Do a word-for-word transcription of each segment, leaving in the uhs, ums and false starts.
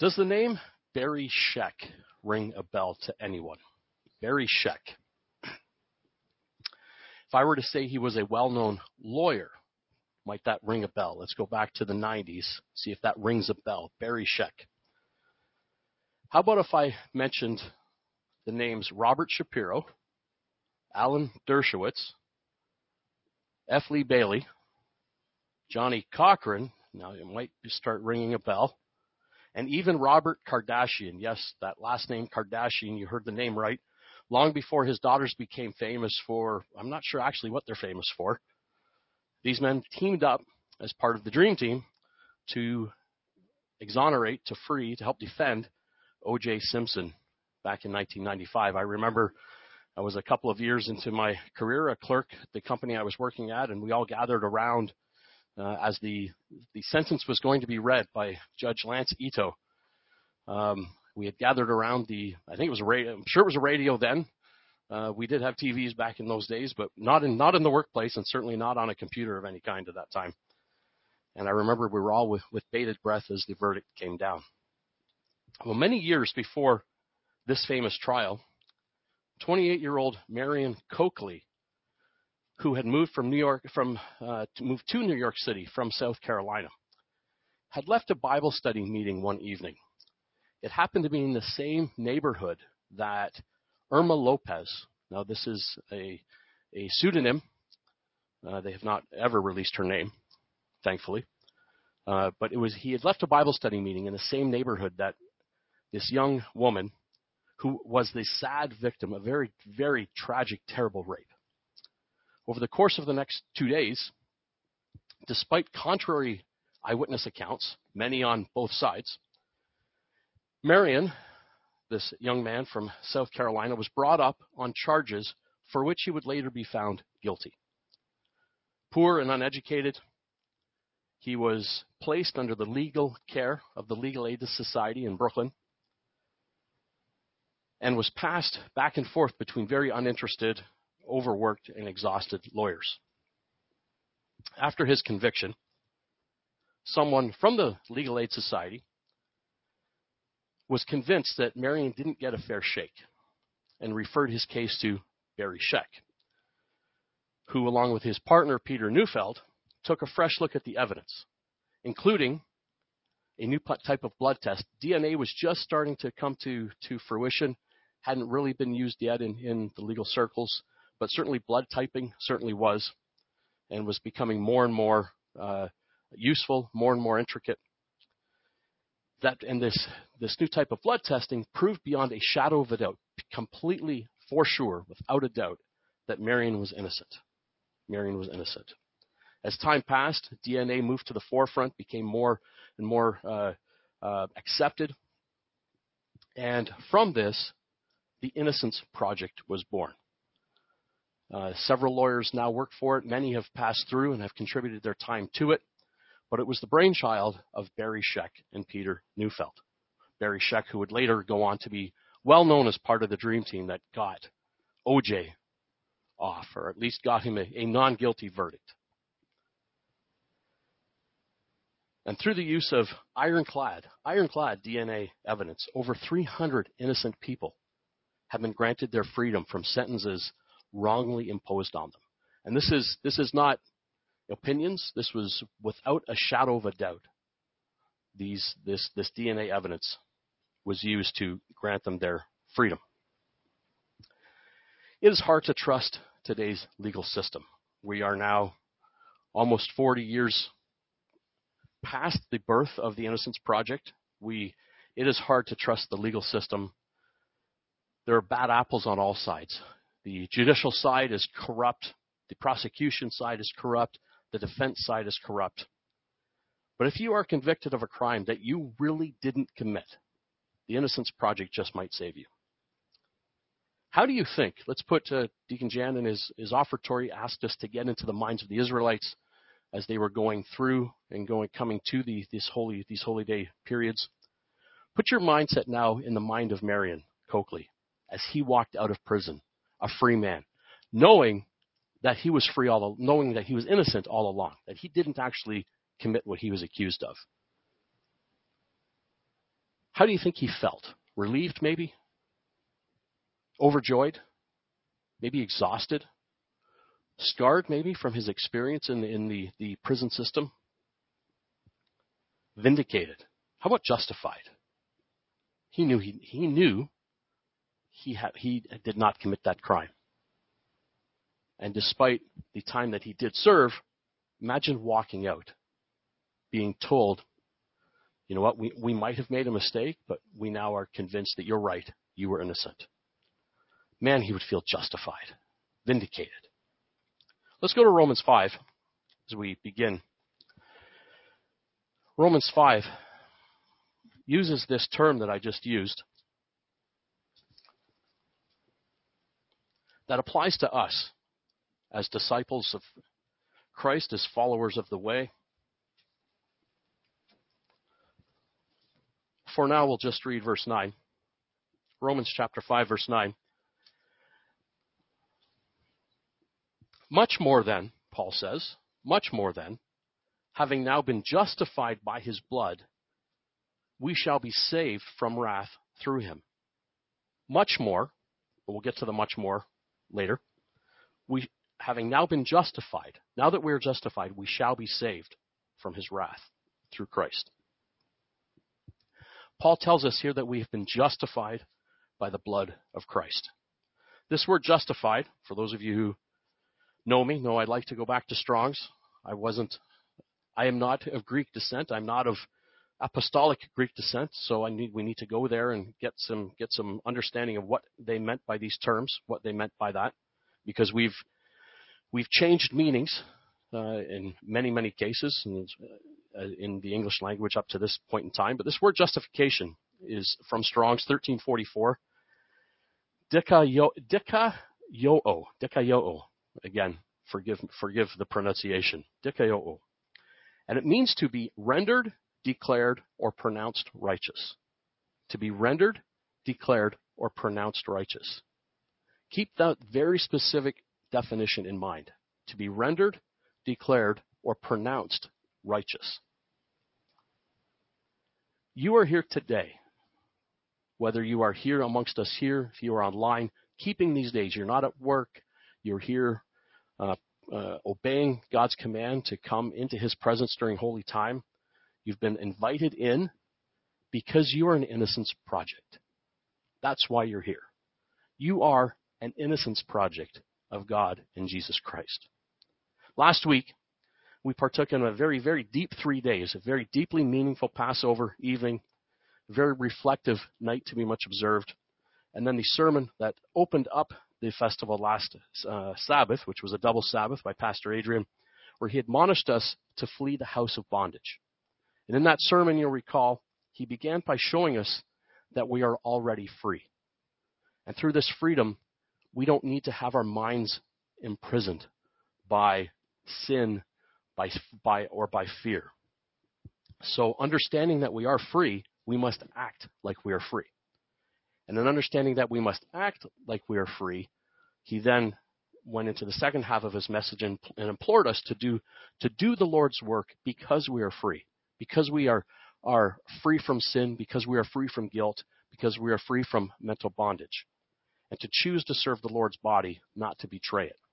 Does the name Barry Scheck ring a bell to anyone? Barry Scheck. If I were to say he was a well-known lawyer, might that ring a bell? Let's go back to the nineties, see if that rings a bell. Barry Scheck. How about if I mentioned the names Robert Shapiro, Alan Dershowitz, F. Lee Bailey, Johnny Cochran, now it might start ringing a bell, and even Robert Kardashian. Yes, that last name Kardashian, you heard the name right. Long before his daughters became famous for, I'm not sure actually what they're famous for, these men teamed up as part of the Dream Team to exonerate, to free, to help defend O J Simpson back in nineteen ninety-five. I remember I was a couple of years into my career, a clerk at the company I was working at, and we all gathered around uh, as the the sentence was going to be read by Judge Lance Ito. Um, we had gathered around the, I think it was a radio, I'm sure it was a radio then. Uh, we did have T Vs back in those days, but not in not in the workplace, and certainly not on a computer of any kind at that time. And I remember we were all with, with bated breath as the verdict came down. Well, many years before this famous trial, twenty-eight-year-old Marion Coakley, who had moved from New York, from uh, to move to New York City from South Carolina, had left a Bible study meeting one evening. It happened to be in the same neighborhood that Irma Lopez. Now, this is a a pseudonym. Uh, they have not ever released her name, thankfully. Uh, but it was he had left a Bible study meeting in the same neighborhood that this young woman, who was the sad victim of a very, very tragic, terrible rape. Over the course of the next two days, despite contrary eyewitness accounts, many on both sides, Marion, this young man from South Carolina, was brought up on charges for which he would later be found guilty. Poor and uneducated, he was placed under the legal care of the Legal Aid Society in Brooklyn and was passed back and forth between very uninterested, overworked, and exhausted lawyers. After his conviction, someone from the Legal Aid Society was convinced that Marion didn't get a fair shake and referred his case to Barry Scheck, who, along with his partner, Peter Neufeld, took a fresh look at the evidence, including a new type of blood test. D N A was just starting to come to, to fruition, hadn't really been used yet in, in the legal circles, but certainly blood typing certainly was, and was becoming more and more uh, useful, more and more intricate. That and this this new type of blood testing proved beyond a shadow of a doubt, completely for sure, without a doubt, that Marion was innocent. Marion was innocent. As time passed, D N A moved to the forefront, became more and more uh, uh, accepted, and from this, the Innocence Project was born. Uh, several lawyers now work for it. Many have passed through and have contributed their time to it. But it was the brainchild of Barry Scheck and Peter Neufeld. Barry Scheck, who would later go on to be well known as part of the Dream Team that got O J off, or at least got him a, a non-guilty verdict. And through the use of ironclad, ironclad D N A evidence, over three hundred innocent people have been granted their freedom from sentences wrongly imposed on them. And this is this is not opinions. This was without a shadow of a doubt. These this this D N A evidence was used to grant them their freedom. It is hard to trust today's legal system. We are now almost forty years past the birth of the Innocence Project. We it is hard to trust the legal system. There are bad apples on all sides. The judicial side is corrupt. The prosecution side is corrupt. The defense side is corrupt. But if you are convicted of a crime that you really didn't commit, the Innocence Project just might save you. How do you think? Let's put uh, Deacon Jan in his, his offertory asked us to get into the minds of the Israelites as they were going through and going coming to the, this holy, these holy day periods. Put your mindset now in the mind of Marion Coakley as he walked out of prison, a free man, knowing that he was free all, knowing that he was innocent all along, that he didn't actually commit what he was accused of. How do you think he felt? Relieved, maybe? Overjoyed? Maybe exhausted? Scarred, maybe, from his experience in the, in the, the prison system? Vindicated? How about justified? He knew he, he knew he had, he did not commit that crime. And despite the time that he did serve, imagine walking out, being told, you know what, we, we might have made a mistake, but we now are convinced that you're right, you were innocent. Man, he would feel justified, vindicated. Let's go to Romans five as we begin. Romans five uses this term that I just used that applies to us as disciples of Christ, as followers of the way. For now, we'll just read verse nine. Romans chapter five, verse nine. Much more then, Paul says, much more then, having now been justified by his blood, we shall be saved from wrath through him. Much more, but we'll get to the much more later. We, having now been justified, now that we are justified, we shall be saved from his wrath through Christ. Paul tells us here that we have been justified by the blood of Christ. This word justified, for those of you who know me, know I like to go back to Strong's. I wasn't, I am not of Greek descent. I'm not of apostolic Greek descent, so I need, we need to go there and get some, get some understanding of what they meant by these terms, what they meant by that, because we've, we've changed meanings uh, in many, many cases in, uh, in the English language up to this point in time. But this word justification is from Strong's thirteen forty-four. Dikaio, dikaio, dikaio. Again, forgive, forgive the pronunciation. Dikaio. And it means to be rendered, declared, or pronounced righteous. To be rendered, declared, or pronounced righteous. Keep that very specific definition in mind. To be rendered, declared, or pronounced righteous. You are here today. Whether you are here amongst us here, if you are online, keeping these days, you're not at work, you're here uh, uh, obeying God's command to come into his presence during holy time. You've been invited in because you are an innocence project. That's why you're here. You are an innocence project of God in Jesus Christ. Last week, we partook in a very, very deep three days, a very deeply meaningful Passover evening, a very reflective night to be much observed, and then the sermon that opened up the festival last uh, Sabbath, which was a double Sabbath by Pastor Adrian, where he admonished us to flee the house of bondage. And in that sermon, you'll recall, he began by showing us that we are already free. And through this freedom, we don't need to have our minds imprisoned by sin, by, by or by fear. So understanding that we are free, we must act like we are free. And in understanding that we must act like we are free, he then went into the second half of his message and, and implored us to do to do the Lord's work because we are free, because we are, are free from sin, because we are free from guilt, because we are free from mental bondage, and to choose to serve the Lord's body, not to betray it.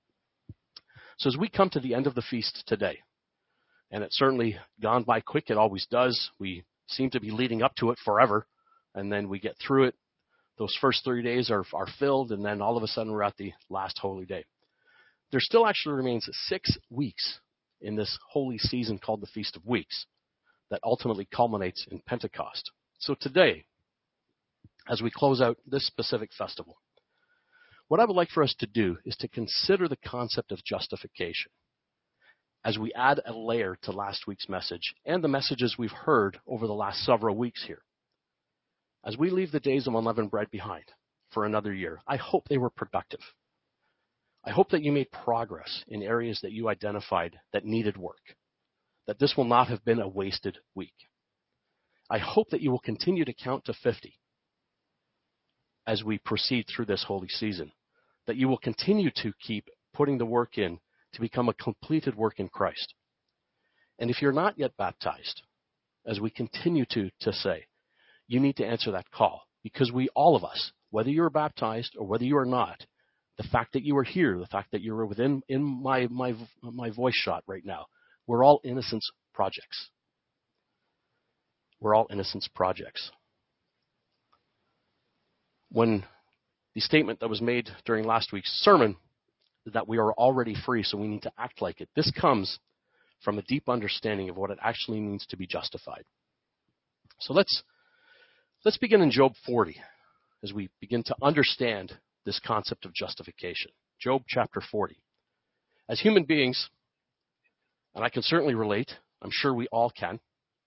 So as we come to the end of the feast today, and it's certainly gone by quick, it always does. We seem to be leading up to it forever, and then we get through it. Those first three days are, are filled, and then all of a sudden we're at the last holy day. There still actually remains six weeks in this holy season called the Feast of Weeks that ultimately culminates in Pentecost. So today, as we close out this specific festival, what I would like for us to do is to consider the concept of justification as we add a layer to last week's message and the messages we've heard over the last several weeks here. As we leave the days of unleavened bread behind for another year, I hope they were productive. I hope that you made progress in areas that you identified that needed work, that this will not have been a wasted week. I hope that you will continue to count to fifty as we proceed through this holy season, that you will continue to keep putting the work in to become a completed work in Christ. And if you're not yet baptized, as we continue to, to say, You need to answer that call, because we, all of us, whether you're baptized or whether you are not, the fact that you are here, the fact that you're within in my my my voice shot right now, we're all innocence projects. We're all innocence projects. When the statement that was made during last week's sermon that we are already free, so we need to act like it, this comes from a deep understanding of what it actually means to be justified. So let's let's begin in Job forty as we begin to understand this concept of justification. Job chapter forty. As human beings, and I can certainly relate, I'm sure we all can,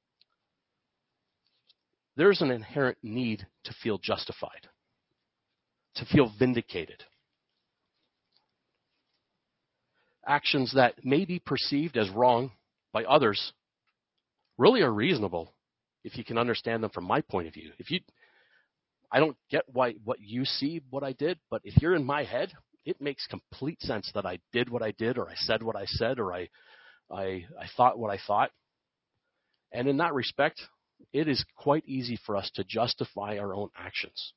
there's an inherent need to feel justified, to feel vindicated. Actions that may be perceived as wrong by others really are reasonable if you can understand them from my point of view. If you, I don't get why what you see what I did, but if you're in my head, it makes complete sense that I did what I did, or I said what I said, or I, I, I thought what I thought. And in that respect, it is quite easy for us to justify our own actions.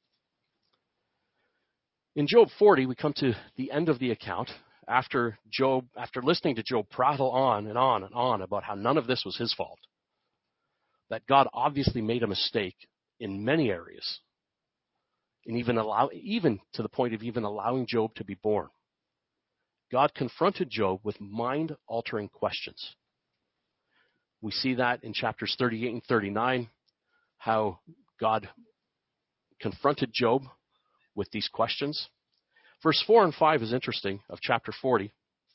In Job forty, we come to the end of the account after Job, after listening to Job prattle on and on and on about how none of this was his fault, that God obviously made a mistake in many areas, and even allow, even to the point of even allowing Job to be born. God confronted Job with mind-altering questions. We see that in chapters thirty-eight and thirty-nine, how God confronted Job with these questions. Verse four and five is interesting of chapter forty.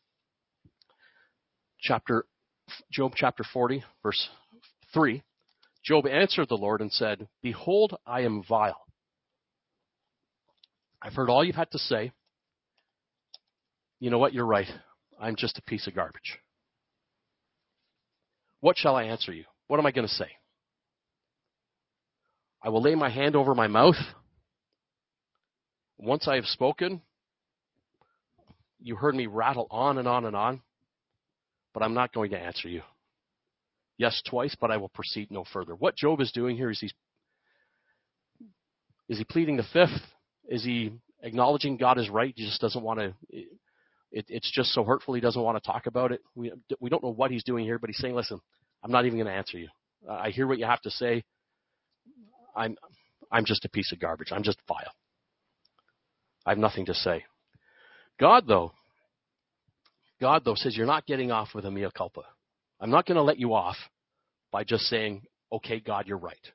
Chapter Job chapter forty, verse three. Job answered the Lord and said, "Behold, I am vile. I've heard all you've had to say. You know what? You're right. I'm just a piece of garbage. What shall I answer you? What am I going to say? I will lay my hand over my mouth. Once I have spoken, you heard me rattle on and on and on, but I'm not going to answer you. Yes, twice, but I will proceed no further." What Job is doing here is he's is he pleading the fifth? Is he acknowledging God is right? He just doesn't want to. It, it's just so hurtful he doesn't want to talk about it. We we don't know what he's doing here, but he's saying, "Listen, I'm not even going to answer you. I hear what you have to say. I'm I'm just a piece of garbage. I'm just vile. I have nothing to say." God, though, God, though, says you're not getting off with a mea culpa. I'm not going to let you off by just saying, "Okay, God, you're right.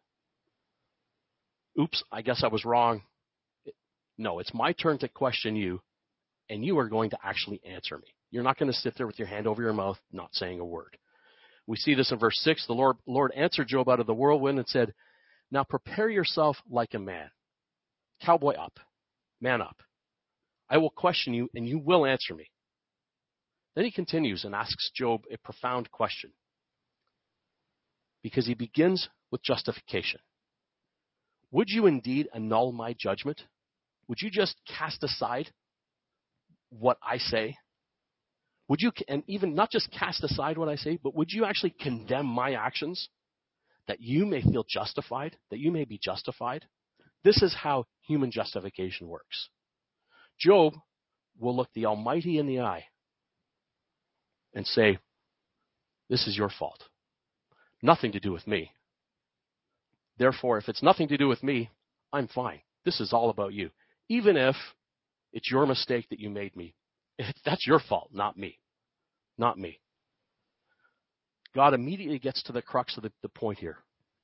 Oops, I guess I was wrong." No, it's my turn to question you, and you are going to actually answer me. You're not going to sit there with your hand over your mouth, not saying a word. We see this in verse six. The Lord, Lord answered Job out of the whirlwind and said, "Now prepare yourself like a man. Cowboy up, man up. I will question you, and you will answer me." Then he continues and asks Job a profound question, because he begins with justification. Would you indeed annul my judgment? Would you just cast aside what I say? Would you, and even not just cast aside what I say, but would you actually condemn my actions that you may feel justified, that you may be justified? This is how human justification works. Job will look the Almighty in the eye and say, "This is your fault. Nothing to do with me. Therefore, if it's nothing to do with me, I'm fine. This is all about you. Even if it's your mistake that you made me, that's your fault, not me. Not me." God immediately gets to the crux of the, the point here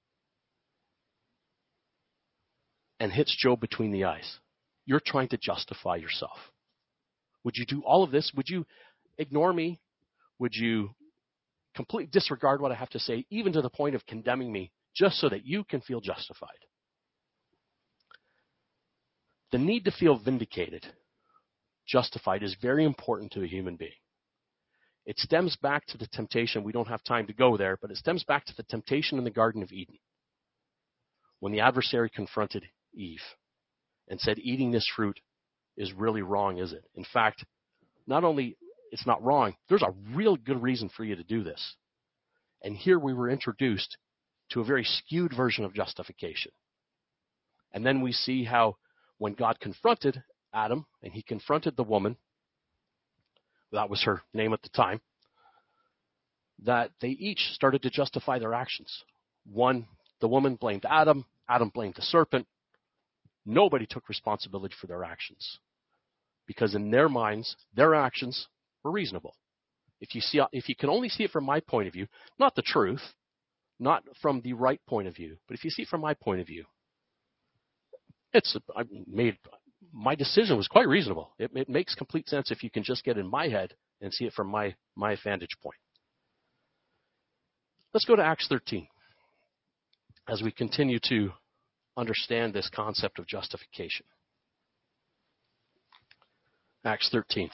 and hits Job between the eyes. You're trying to justify yourself. Would you do all of this? Would you ignore me? Would you completely disregard what I have to say, even to the point of condemning me, just so that you can feel justified? The need to feel vindicated, justified, is very important to a human being. It stems back to the temptation. We don't have time to go there, but it stems back to the temptation in the Garden of Eden, when the adversary confronted Eve and said, "Eating this fruit is really wrong, is it? In fact, not only it's not wrong, there's a real good reason for you to do this." And here we were introduced to a very skewed version of justification. And then we see how when God confronted Adam and he confronted the woman, that was her name at the time, that they each started to justify their actions. One, the woman blamed Adam, Adam blamed the serpent. Nobody took responsibility for their actions because in their minds, their actions were reasonable. If you see, if you can only see it from my point of view, not the truth, not from the right point of view, but if you see it from my point of view, it's I made my decision was quite reasonable. It, it makes complete sense if you can just get in my head and see it from my my vantage point. Let's go to Acts thirteen as we continue to understand this concept of justification. Acts thirteen.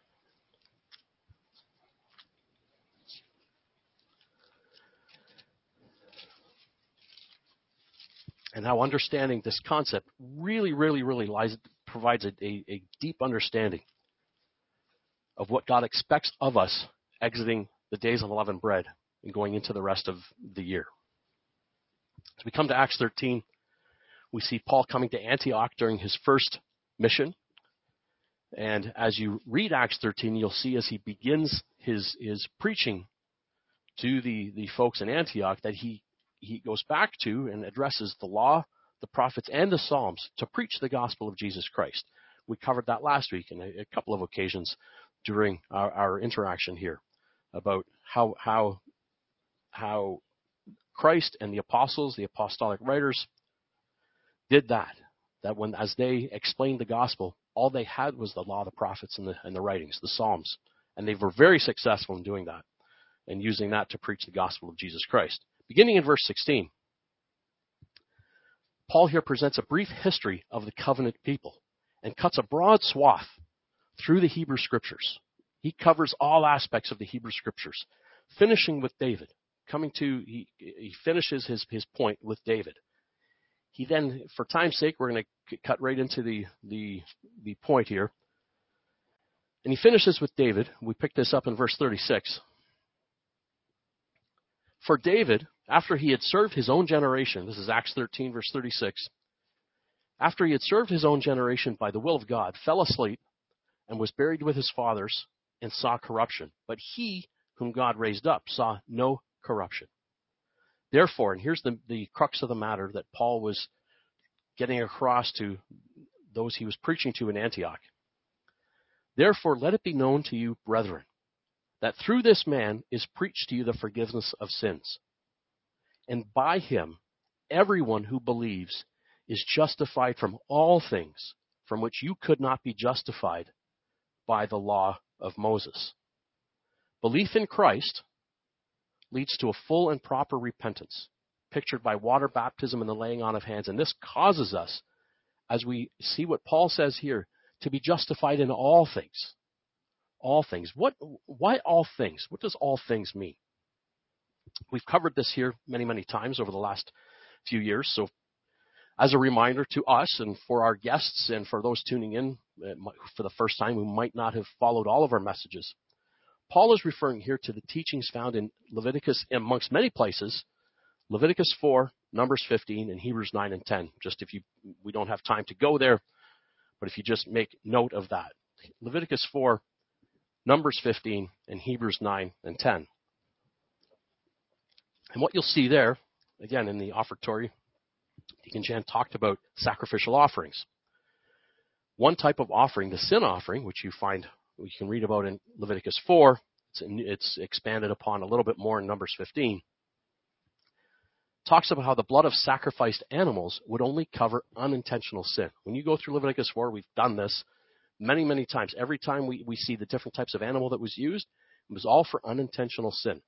And how understanding this concept really, really, really lies, provides a, a, a deep understanding of what God expects of us exiting the days of unleavened bread and going into the rest of the year. As we come to Acts thirteen, we see Paul coming to Antioch during his first mission. And as you read Acts thirteen, you'll see as he begins his, his preaching to the, the folks in Antioch that he he goes back to and addresses the law, the prophets, and the Psalms to preach the gospel of Jesus Christ. We covered that last week in a, a couple of occasions during our, our interaction here about how how how Christ and the apostles, the apostolic writers, did that. That when as they explained the gospel, all they had was the law, the prophets, and the and the writings, the Psalms, and they were very successful in doing that and using that to preach the gospel of Jesus Christ. Beginning in verse sixteen, Paul here presents a brief history of the covenant people and cuts a broad swath through the Hebrew Scriptures. He covers all aspects of the Hebrew Scriptures, finishing with David. Coming to, he, he finishes his, his point with David. He then, for time's sake, we're going to cut right into the, the, the point here. And he finishes with David. We pick this up in verse thirty-six. For David, after he had served his own generation, this is Acts thirteen, verse thirty-six, after he had served his own generation by the will of God, fell asleep and was buried with his fathers and saw corruption. But he, whom God raised up, saw no corruption. Therefore, and here's the, the crux of the matter that Paul was getting across to those he was preaching to in Antioch. Therefore, let it be known to you, brethren, that through this man is preached to you the forgiveness of sins. And by him, everyone who believes is justified from all things from which you could not be justified by the law of Moses. Belief in Christ leads to a full and proper repentance, pictured by water baptism and the laying on of hands. And this causes us, as we see what Paul says here, to be justified in all things. All things. What? Why all things? What does all things mean? We've covered this here many, many times over the last few years. So as a reminder to us and for our guests and for those tuning in for the first time who might not have followed all of our messages, Paul is referring here to the teachings found in Leviticus, amongst many places, Leviticus four, Numbers fifteen, and Hebrews nine and ten. Just if you, we don't have time to go there, but if you just make note of that. Leviticus four, Numbers fifteen, and Hebrews nine and ten. And what you'll see there, again, in the offertory, Deacon Jan talked about sacrificial offerings. One type of offering, the sin offering, which you find, we can read about in Leviticus four, it's, it's expanded upon a little bit more in Numbers fifteen, talks about how the blood of sacrificed animals would only cover unintentional sin. When you go through Leviticus four, we've done this many, many times. Every time we, we see the different types of animal that was used, it was all for unintentional sin.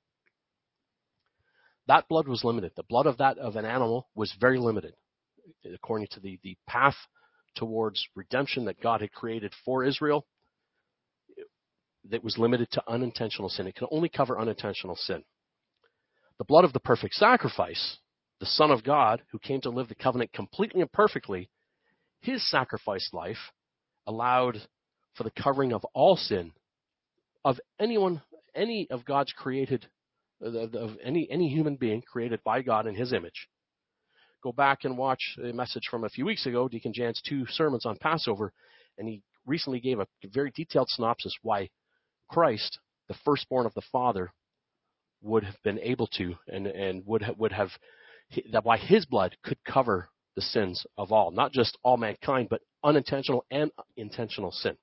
That blood was limited. The blood of that of an animal was very limited, according to the, the path towards redemption that God had created for Israel. That was limited to unintentional sin. It can only cover unintentional sin. The blood of the perfect sacrifice, the Son of God, who came to live the covenant completely and perfectly, his sacrifice life allowed for the covering of all sin of anyone, any of God's created, of any any human being created by God in his image, go back and watch a message from a few weeks ago, Deacon Jan's two sermons on Passover, and he recently gave a very detailed synopsis why Christ, the firstborn of the Father, would have been able to and, and would have, would have that why his blood could cover the sins of all, not just all mankind, but unintentional and intentional sin.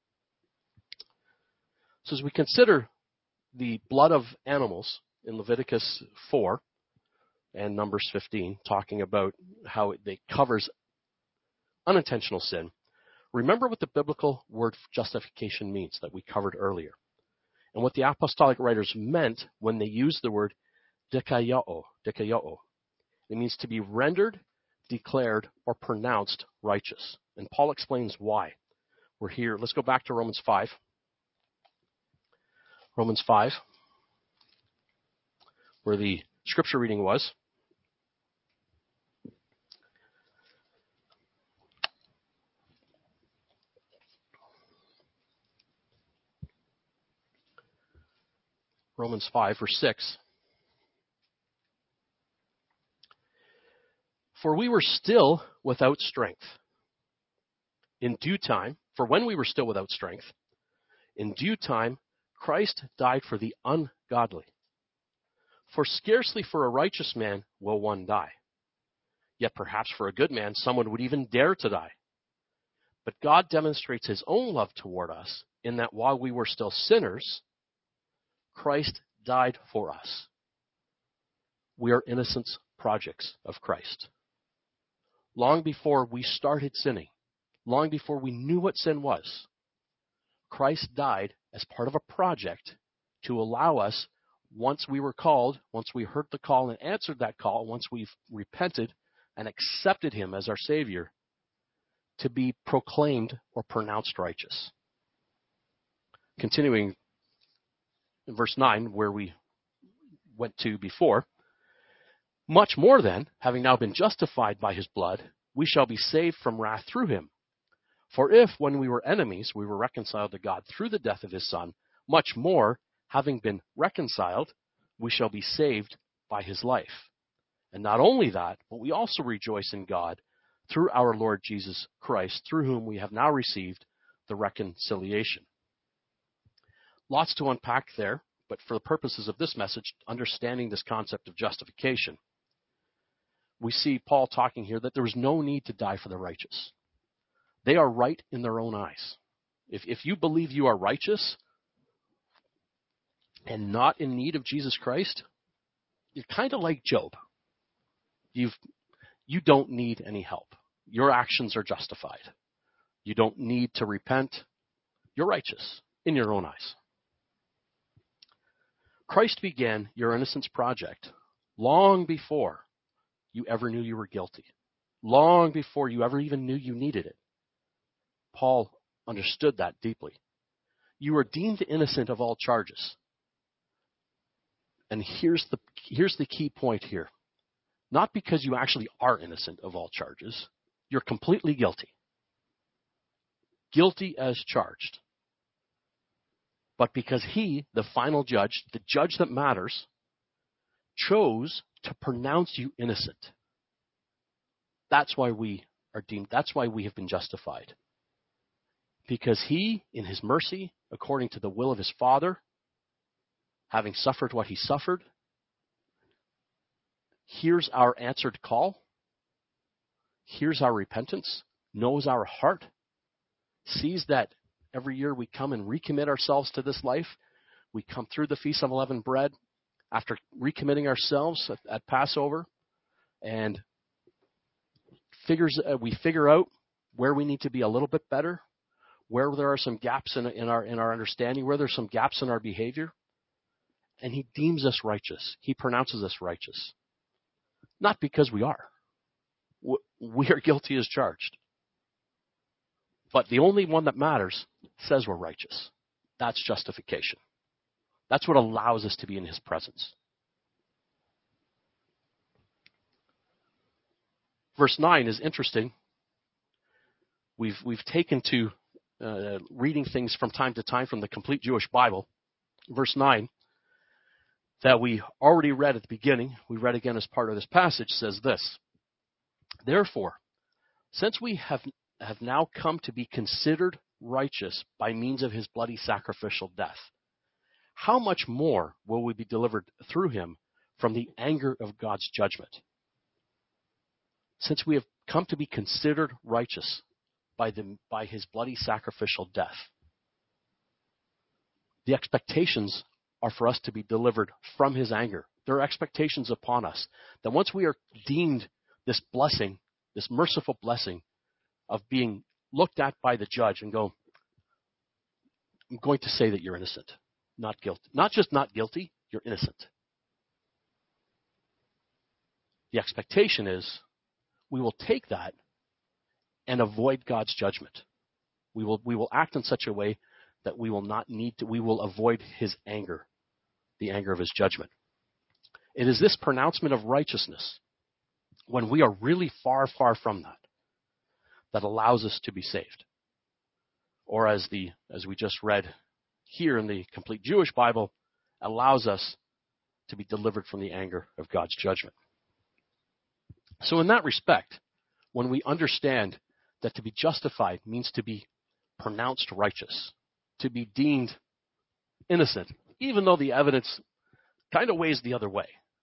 So as we consider the blood of animals in Leviticus four and Numbers fifteen, talking about how it, it covers unintentional sin, remember what the biblical word justification means that we covered earlier, and what the apostolic writers meant when they used the word dikaiō, dikaiō. It means to be rendered, declared, or pronounced righteous. And Paul explains why. We're here. Let's go back to Romans five. Romans five, where the scripture reading was. Romans five, verse six. For we were still without strength. In due time, for when we were still without strength, in due time, Christ died for the ungodly. For scarcely for a righteous man will one die. Yet perhaps for a good man, someone would even dare to die. But God demonstrates his own love toward us in that while we were still sinners, Christ died for us. We are innocent projects of Christ. Long before we started sinning, long before we knew what sin was, Christ died as part of a project to allow us, once we were called, once we heard the call and answered that call, once we've repented and accepted him as our Savior, to be proclaimed or pronounced righteous. Continuing in verse nine, where we went to before, much more then, having now been justified by his blood, we shall be saved from wrath through him. For if, when we were enemies, we were reconciled to God through the death of his Son, much more, having been reconciled, we shall be saved by his life. And not only that, but we also rejoice in God through our Lord Jesus Christ, through whom we have now received the reconciliation. Lots to unpack there, but for the purposes of this message, understanding this concept of justification, we see Paul talking here that there is no need to die for the righteous. They are right in their own eyes. If, if you believe you are righteous and not in need of Jesus Christ, you're kind of like Job. You've, you don't need any help. Your actions are justified. You don't need to repent. You're righteous in your own eyes. Christ began your innocence project long before you ever knew you were guilty, long before you ever even knew you needed it. Paul understood that deeply. You were deemed innocent of all charges. And here's the, here's the key point here. Not because you actually are innocent of all charges. You're completely guilty. Guilty as charged. But because he, the final judge, the judge that matters, chose to pronounce you innocent. That's why we are deemed, that's why we have been justified. Because he, in his mercy, according to the will of his Father, having suffered what he suffered, hears our answered call, hears our repentance, knows our heart, sees that every year we come and recommit ourselves to this life. We come through the Feast of Unleavened Bread after recommitting ourselves at, at Passover, and figures uh, we figure out where we need to be a little bit better, where there are some gaps in, in our in our understanding, where there's some gaps in our behavior, and he deems us righteous. He pronounces us righteous. Not because we are. We are guilty as charged. But the only one that matters says we're righteous. That's justification. That's what allows us to be in his presence. Verse nine is interesting. We've, we've taken to uh, reading things from time to time from the complete Jewish Bible. Verse nine, that we already read at the beginning, we read again as part of this passage, says this. Therefore, since we have, have now come to be considered righteous by means of his bloody sacrificial death, how much more will we be delivered through him from the anger of God's judgment? Since we have come to be considered righteous by, the, by his bloody sacrificial death, the expectations are for us to be delivered from his anger. There are expectations upon us that once we are deemed this blessing, this merciful blessing of being looked at by the judge and go, I'm going to say that you're innocent, not guilty. Not just not guilty, you're innocent. The expectation is we will take that and avoid God's judgment. We will, we will act in such a way that we will not need to, we will avoid his anger, the anger of his judgment. It is this pronouncement of righteousness, when we are really far, far from that, that allows us to be saved. Or as the as we just read here in the Complete Jewish Bible, allows us to be delivered from the anger of God's judgment. So in that respect, when we understand that to be justified means to be pronounced righteous, to be deemed innocent, even though the evidence kind of weighs the other way,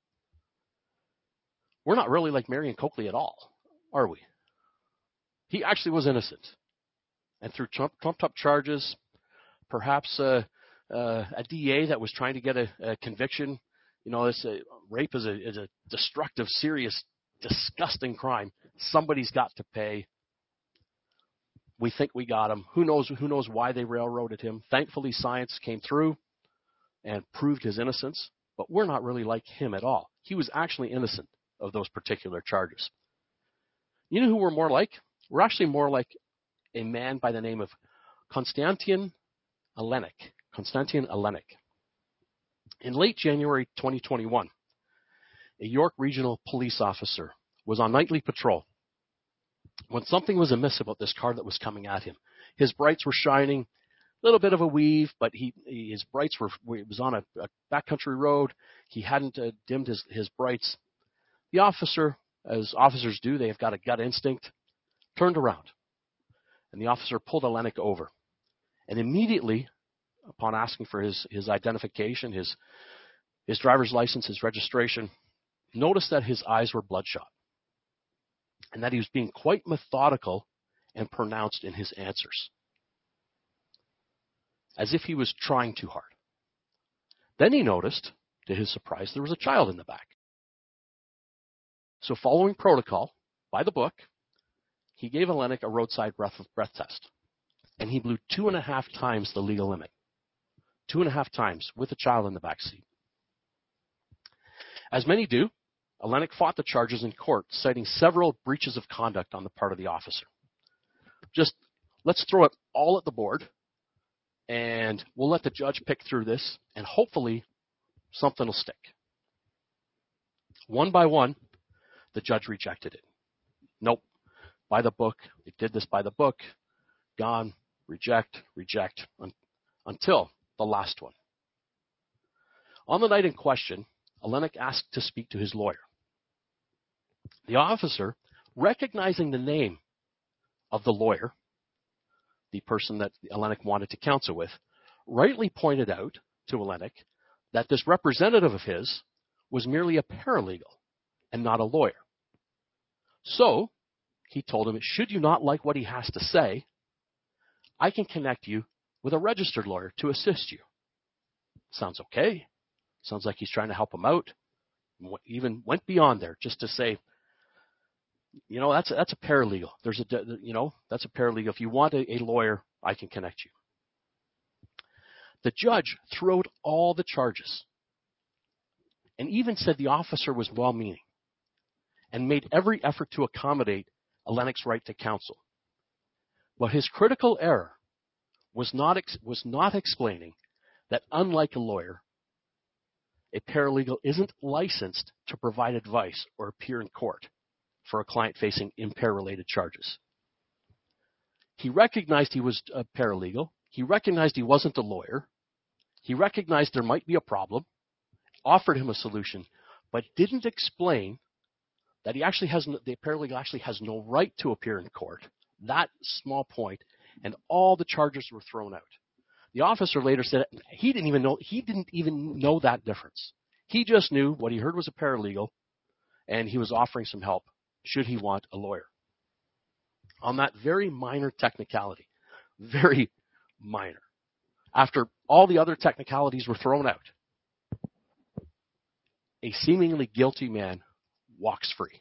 we're not really like Marion Coakley at all, are we? He actually was innocent. And through Trump, trumped-up charges, perhaps uh, uh, a D A that was trying to get a, a conviction, you know, this uh, rape is a, is a destructive, serious, disgusting crime. Somebody's got to pay. We think we got him. Who knows? Who knows why they railroaded him? Thankfully, science came through and proved his innocence. But we're not really like him at all. He was actually innocent of those particular charges. You know who we're more like? We're actually more like a man by the name of Konstantin Olenek. Konstantin Olenek. In late January twenty twenty-one, a York Regional Police officer was on nightly patrol when something was amiss about this car that was coming at him. His brights were shining, a little bit of a weave, but he, his brights were, it was on a, a backcountry road. He hadn't uh, dimmed his, his brights. The officer, as officers do, they have got a gut instinct, turned around. And the officer pulled Olenek over. And immediately, upon asking for his, his identification, his, his driver's license, his registration, noticed that his eyes were bloodshot and that he was being quite methodical and pronounced in his answers, as if he was trying too hard. Then he noticed, to his surprise, there was a child in the back. So following protocol, by the book, he gave Olenek a roadside breath, breath test, and he blew two and a half times the legal limit. Two and a half times with a child in the back seat. As many do, Olenek fought the charges in court, citing several breaches of conduct on the part of the officer. Just let's throw it all at the board, and we'll let the judge pick through this, and hopefully something will stick. One by one, the judge rejected it. Nope. By the book. It did this by the book. Gone. Reject. Reject. Un- until the last one. On the night in question, Olenek asked to speak to his lawyer. The officer, recognizing the name of the lawyer, the person that Olenek wanted to counsel with, rightly pointed out to Olenek that this representative of his was merely a paralegal and not a lawyer. So, he told him, should you not like what he has to say, I can connect you with a registered lawyer to assist you. Sounds okay. Sounds like he's trying to help him out. Even went beyond there just to say, you know, that's a, that's a paralegal. There's a, you know, that's a paralegal. If you want a, a lawyer, I can connect you. The judge threw out all the charges and even said the officer was well-meaning and made every effort to accommodate Olenek's right to counsel. But his critical error was not ex- was not explaining that unlike a lawyer, a paralegal isn't licensed to provide advice or appear in court for a client facing impair-related charges. He recognized he was a paralegal. He recognized he wasn't a lawyer. He recognized there might be a problem, offered him a solution, but didn't explain that he actually has, no, the paralegal actually has no right to appear in court. That small point, and all the charges were thrown out. The officer later said he didn't even know he didn't even know that difference. He just knew what he heard was a paralegal, and he was offering some help should he want a lawyer. On that very minor technicality, very minor, after all the other technicalities were thrown out, a seemingly guilty man walks free.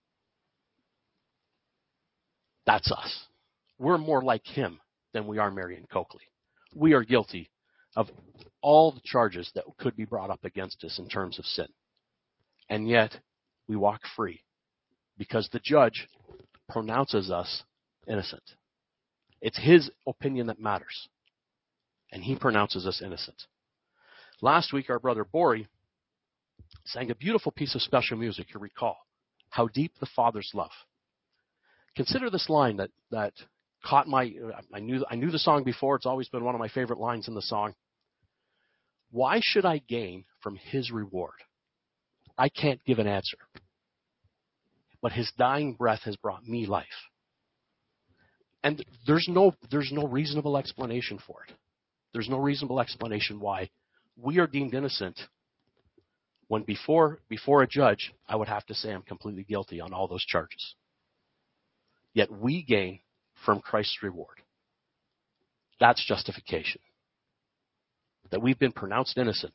That's us. We're more like him than we are Marion Coakley. We are guilty of all the charges that could be brought up against us in terms of sin. And yet, we walk free because the judge pronounces us innocent. It's his opinion that matters, and he pronounces us innocent. Last week, our brother Bori sang a beautiful piece of special music, you recall, How Deep the Father's Love. Consider this line that, that caught my, I knew, I knew the song before, it's always been one of my favorite lines in the song. Why should I gain from his reward? I can't give an answer. But his dying breath has brought me life. And there's no, there's no reasonable explanation for it. There's no reasonable explanation why we are deemed innocent when before, before a judge, I would have to say I'm completely guilty on all those charges. Yet we gain from Christ's reward. That's justification. That we've been pronounced innocent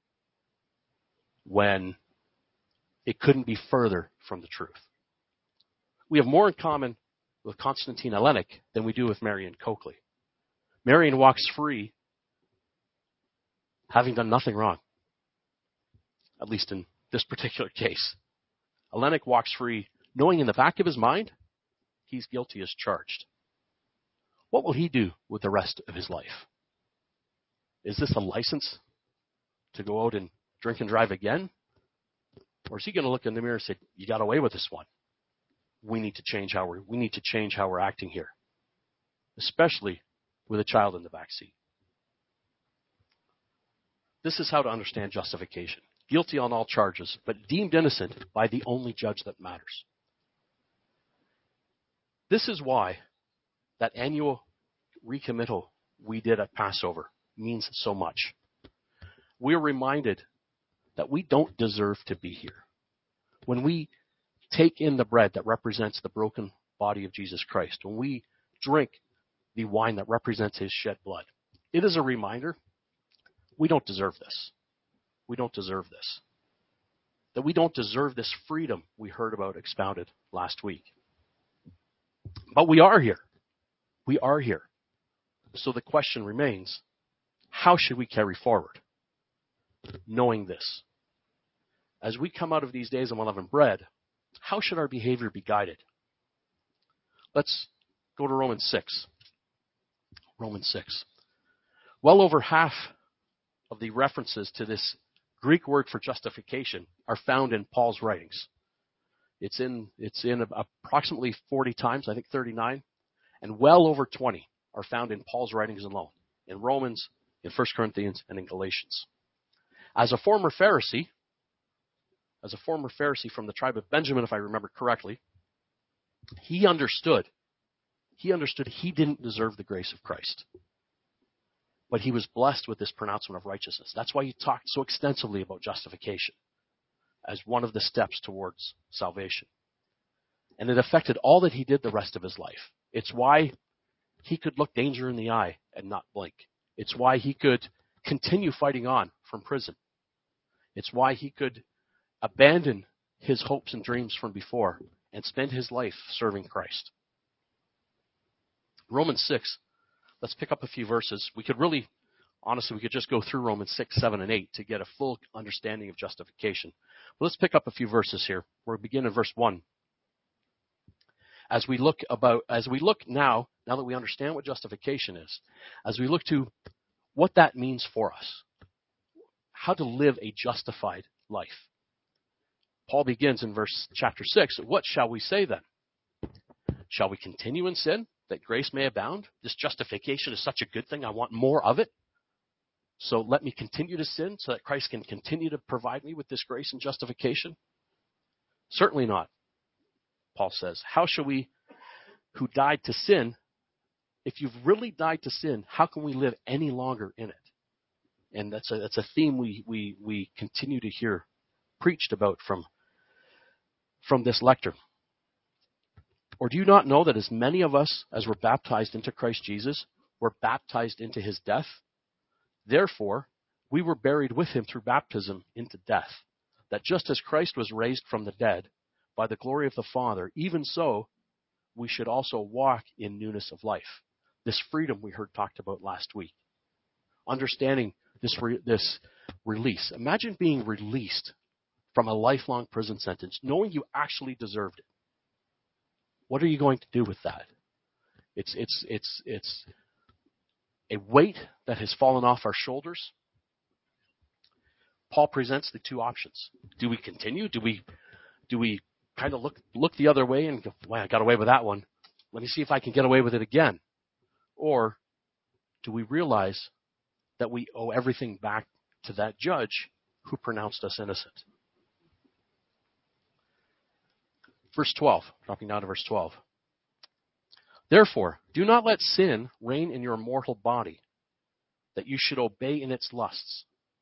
when it couldn't be further from the truth. We have more in common with Konstantin Olenek than we do with Marion Coakley. Marion walks free having done nothing wrong, at least in this particular case. Olenek walks free knowing in the back of his mind he's guilty as charged. What will he do with the rest of his life? Is this a license to go out and drink and drive again? Or is he going to look in the mirror and say, you got away with this one? We need to change how we're, we need to change how we're acting here, especially with a child in the back seat. This is how to understand justification. Guilty on all charges, but deemed innocent by the only judge that matters. This is why that annual recommittal we did at Passover means so much. We're reminded that we don't deserve to be here. When we take in the bread that represents the broken body of Jesus Christ, when we drink the wine that represents his shed blood, it is a reminder we don't deserve this. We don't deserve this. That we don't deserve this freedom we heard about expounded last week. But we are here. We are here. So the question remains, how should we carry forward? Knowing this. As we come out of these days of unleavened bread, how should our behavior be guided? Let's go to Romans six. Romans six. Well over half of the references to this Greek word for justification are found in Paul's writings. It's in, it's in approximately forty times, I think thirty-nine, and well over twenty are found in Paul's writings alone, in Romans, in First Corinthians, and in Galatians. As a former Pharisee, as a former Pharisee from the tribe of Benjamin, if I remember correctly, he understood, he understood he didn't deserve the grace of Christ. But he was blessed with this pronouncement of righteousness. That's why he talked so extensively about justification as one of the steps towards salvation. And it affected all that he did the rest of his life. It's why he could look danger in the eye and not blink. It's why he could continue fighting on from prison. It's why he could abandon his hopes and dreams from before and spend his life serving Christ. Romans six, let's pick up a few verses. We could really, honestly, we could just go through Romans six, seven, and eight to get a full understanding of justification. But let's pick up a few verses here. We'll begin in verse one. As we look about, as we look now, now that we understand what justification is, as we look to what that means for us, how to live a justified life. Paul begins in verse chapter six. What shall we say then? Shall we continue in sin that grace may abound? This justification is such a good thing. I want more of it. So let me continue to sin so that Christ can continue to provide me with this grace and justification? Certainly not. Paul says. How shall we who died to sin, if you've really died to sin, how can we live any longer in it? And that's a that's a theme we we we continue to hear preached about from from this lector. Or do you not know that as many of us as were baptized into Christ Jesus were baptized into his death? Therefore, we were buried with him through baptism into death, that just as Christ was raised from the dead by the glory of the Father, even so we should also walk in newness of life. This freedom we heard talked about last week. Understanding this re- this release. Imagine being released from a lifelong prison sentence, knowing you actually deserved it. What are you going to do with that? It's it's it's it's a weight that has fallen off our shoulders. Paul presents the two options. Do we continue? Do we do we kind of look look the other way and go, well, I got away with that one. Let me see if I can get away with it again. Or do we realize that we owe everything back to that judge who pronounced us innocent? Verse twelve, dropping down to verse twelve. Therefore, do not let sin reign in your mortal body, that you should obey in its lusts.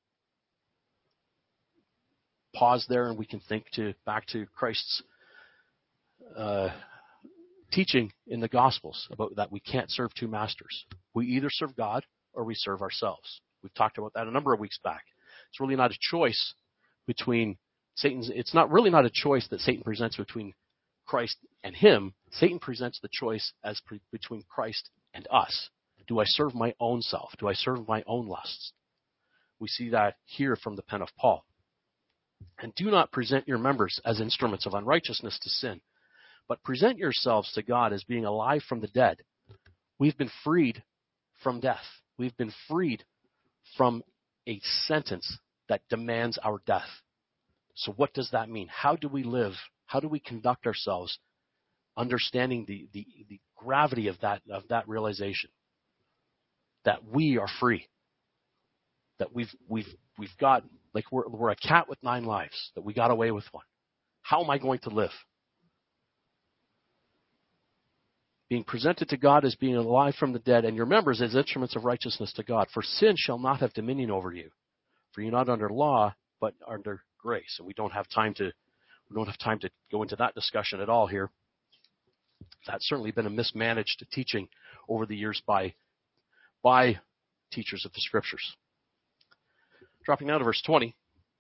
Pause there and we can think to back to Christ's uh, teaching in the Gospels about that we can't serve two masters. We either serve God or we serve ourselves. We've talked about that a number of weeks back. It's really not a choice between Satan's, it's not really not a choice that Satan presents between Christ and him. Satan presents the choice as pre- between Christ and us. Do I serve my own self? Do I serve my own lusts? We see that here from the pen of Paul. And do not present your members as instruments of unrighteousness to sin, but present yourselves to God as being alive from the dead. We've been freed from death. We've been freed from a sentence that demands our death. So what does that mean? How do we live? How do we conduct ourselves, understanding the, the, the gravity of that of that realization? That we are free. That we've we've we've got like we're we're a cat with nine lives, that we got away with one. How am I going to live? Being presented to God as being alive from the dead, and your members as instruments of righteousness to God. For sin shall not have dominion over you. For you're not under law, but under grace. And we don't have time to we don't have time to go into that discussion at all here. That's certainly been a mismanaged teaching over the years by by teachers of the Scriptures. Dropping down to verse twenty.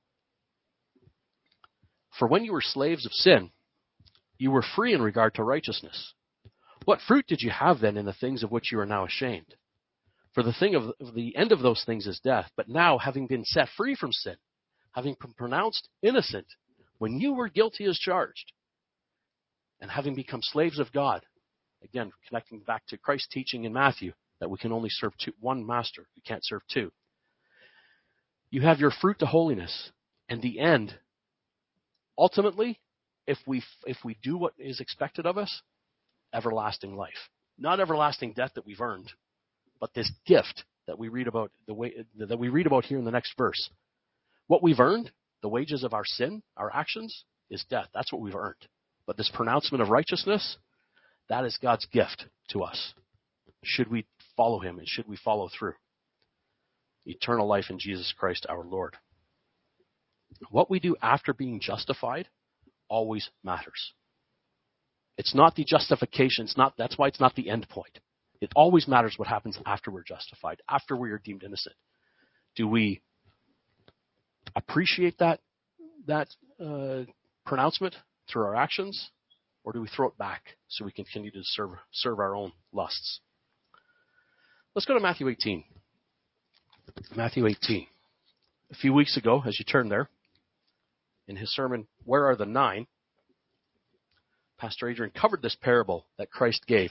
For when you were slaves of sin, you were free in regard to righteousness. What fruit did you have then in the things of which you are now ashamed? For the thing of the end of those things is death. But now, having been set free from sin, having been pronounced innocent when you were guilty as charged, and having become slaves of God, again, connecting back to Christ's teaching in Matthew, that we can only serve two, one master. We can't serve two. You have your fruit to holiness, and the end, ultimately, if we if we do what is expected of us, everlasting life. Not everlasting death that we've earned, but this gift that we read about the way that we read about here in the next verse. What we've earned, the wages of our sin, our actions, is death. That's what we've earned. But this pronouncement of righteousness, that is God's gift to us. Should we follow him and should we follow through? Eternal life in Jesus Christ our Lord. What we do after being justified always matters. It's not the justification. It's not, that's why it's not the end point. It always matters what happens after we're justified, after we are deemed innocent. Do we appreciate that that uh, pronouncement through our actions, or do we throw it back so we can continue to serve serve our own lusts? Let's go to Matthew eighteen. Matthew eighteen. A few weeks ago, as you turn there, in his sermon, Where Are the Nine?, Pastor Adrian covered this parable that Christ gave.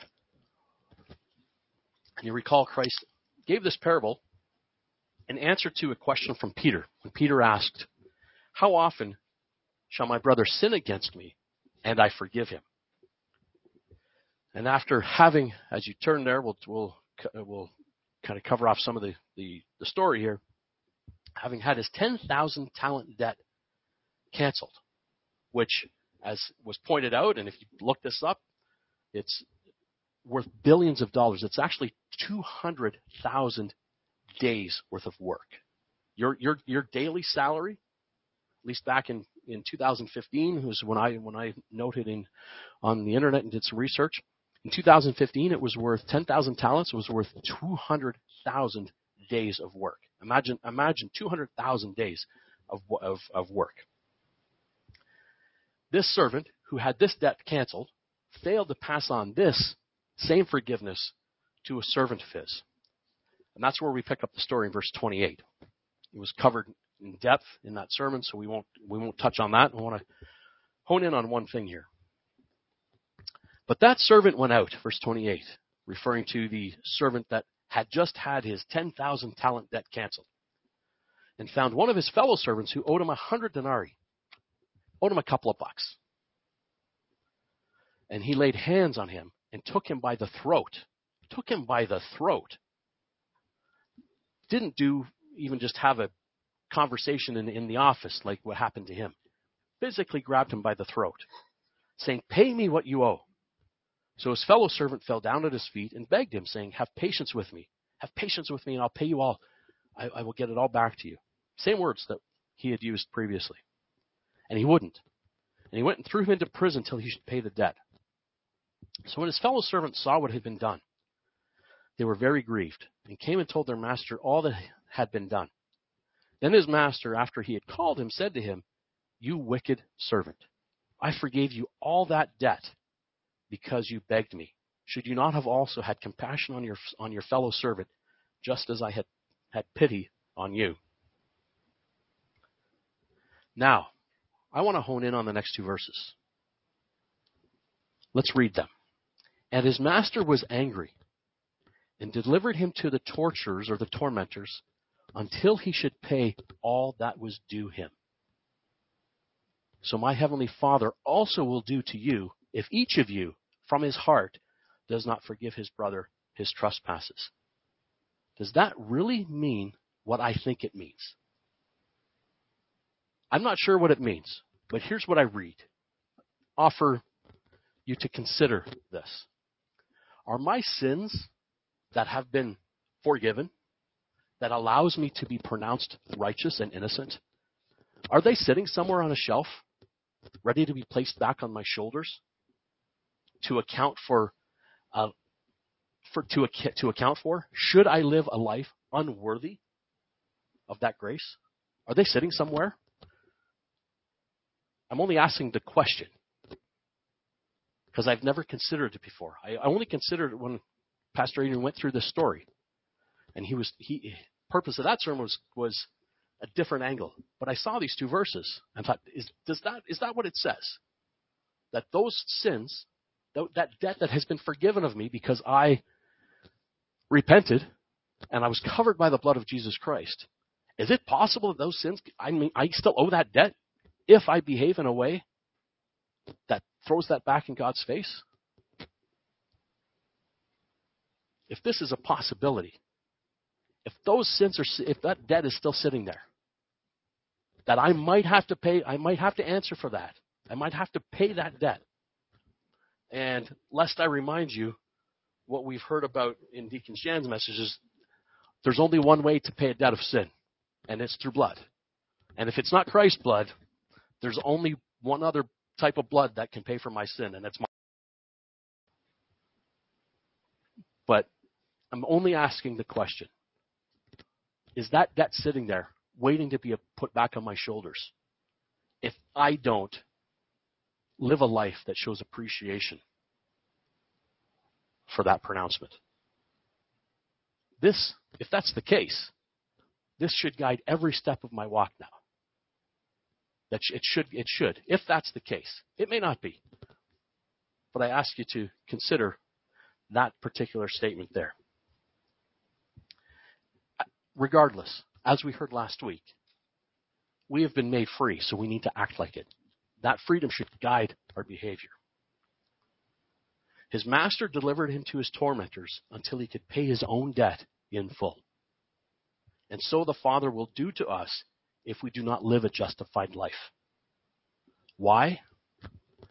And you recall Christ gave this parable in answer to a question from Peter. When Peter asked, how often shall my brother sin against me and I forgive him? And after having, as you turn there, we'll we'll, we'll kind of cover off some of the, the, the story here. Having had his ten thousand talent debt canceled, which as was pointed out, and if you look this up, it's worth billions of dollars. It's actually two hundred thousand days worth of work. Your your your daily salary, at least back in, in two thousand fifteen, was when I when I noted in on the internet and did some research. In two thousand fifteen, it was worth ten thousand talents. It was worth two hundred thousand days of work. Imagine imagine two hundred thousand days of, of of work. This servant who had this debt canceled failed to pass on this same forgiveness to a servant of his. And that's where we pick up the story in verse twenty-eight. It was covered in depth in that sermon, so we won't we won't touch on that. I want to hone in on one thing here. But that servant went out, verse twenty-eight, referring to the servant that had just had his ten thousand talent debt canceled, and found one of his fellow servants who owed him a hundred denarii, owed him a couple of bucks. And he laid hands on him and took him by the throat. Took him by the throat. Didn't do even just have a conversation in, in the office like what happened to him. Physically grabbed him by the throat, saying, "Pay me what you owe." So his fellow servant fell down at his feet and begged him, saying, "Have patience with me. Have patience with me, and I'll pay you all. I, I will get it all back to you." Same words that he had used previously. And he wouldn't. And he went and threw him into prison till he should pay the debt. So when his fellow servants saw what had been done, they were very grieved, and came and told their master all that had been done. Then his master, after he had called him, said to him, "You wicked servant, I forgave you all that debt because you begged me. Should you not have also had compassion on your on your fellow servant, just as I had had pity on you?" Now, I want to hone in on the next two verses. Let's read them. "And his master was angry, and delivered him to the torturers," or the tormentors, "until he should pay all that was due him. So my heavenly Father also will do to you, if each of you from his heart does not forgive his brother his trespasses." Does that really mean what I think it means? I'm not sure what it means, but here's what I read. Offer you to consider this. Are my sins that have been forgiven, that allows me to be pronounced righteous and innocent, are they sitting somewhere on a shelf, ready to be placed back on my shoulders to account for, uh, for to, to account for? Should I live a life unworthy of that grace? Are they sitting somewhere? I'm only asking the question because I've never considered it before. I, I only considered it when Pastor Adrian went through this story, and he was he purpose of that sermon was was a different angle. But I saw these two verses and thought, is does that is that what it says? That those sins, that, that debt that has been forgiven of me because I repented and I was covered by the blood of Jesus Christ. Is it possible that those sins, I mean, I still owe that debt if I behave in a way that throws that back in God's face? If this is a possibility, if those sins are, if that debt is still sitting there, that I might have to pay, I might have to answer for that. I might have to pay that debt. And lest I remind you, what we've heard about in Deacon Jan's messages, there's only one way to pay a debt of sin, and it's through blood. And if it's not Christ's blood, there's only one other type of blood that can pay for my sin, and it's my. But I'm only asking the question, is that debt sitting there waiting to be put back on my shoulders if I don't live a life that shows appreciation for that pronouncement? This, if that's the case, this should guide every step of my walk now. That it should, it should, if that's the case. It may not be, but I ask you to consider that particular statement there. Regardless, as we heard last week, we have been made free, so we need to act like it. That freedom should guide our behavior. His master delivered him to his tormentors until he could pay his own debt in full. And so the Father will do to us if we do not live a justified life. Why?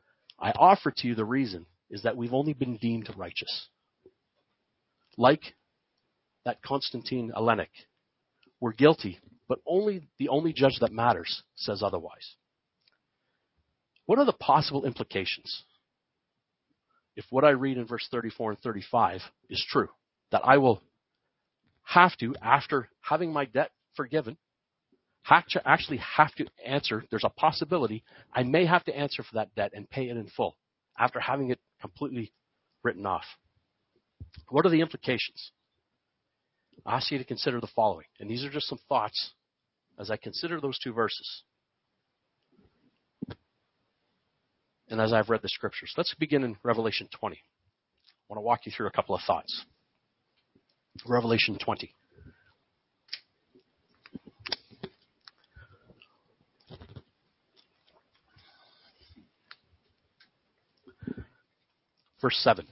I offer to you the reason is that we've only been deemed righteous. Like that Konstantin Alenik, we're guilty, but only the only judge that matters says otherwise. What are the possible implications if what I read in verse thirty-four and thirty-five is true? That I will have to, after having my debt forgiven, have to actually have to answer, there's a possibility I may have to answer for that debt and pay it in full after having it completely written off. What are the implications? I ask you to consider the following, and these are just some thoughts as I consider those two verses. And as I've read the scriptures. Let's begin in Revelation twenty. I want to walk you through a couple of thoughts. Revelation twenty. Verse seven.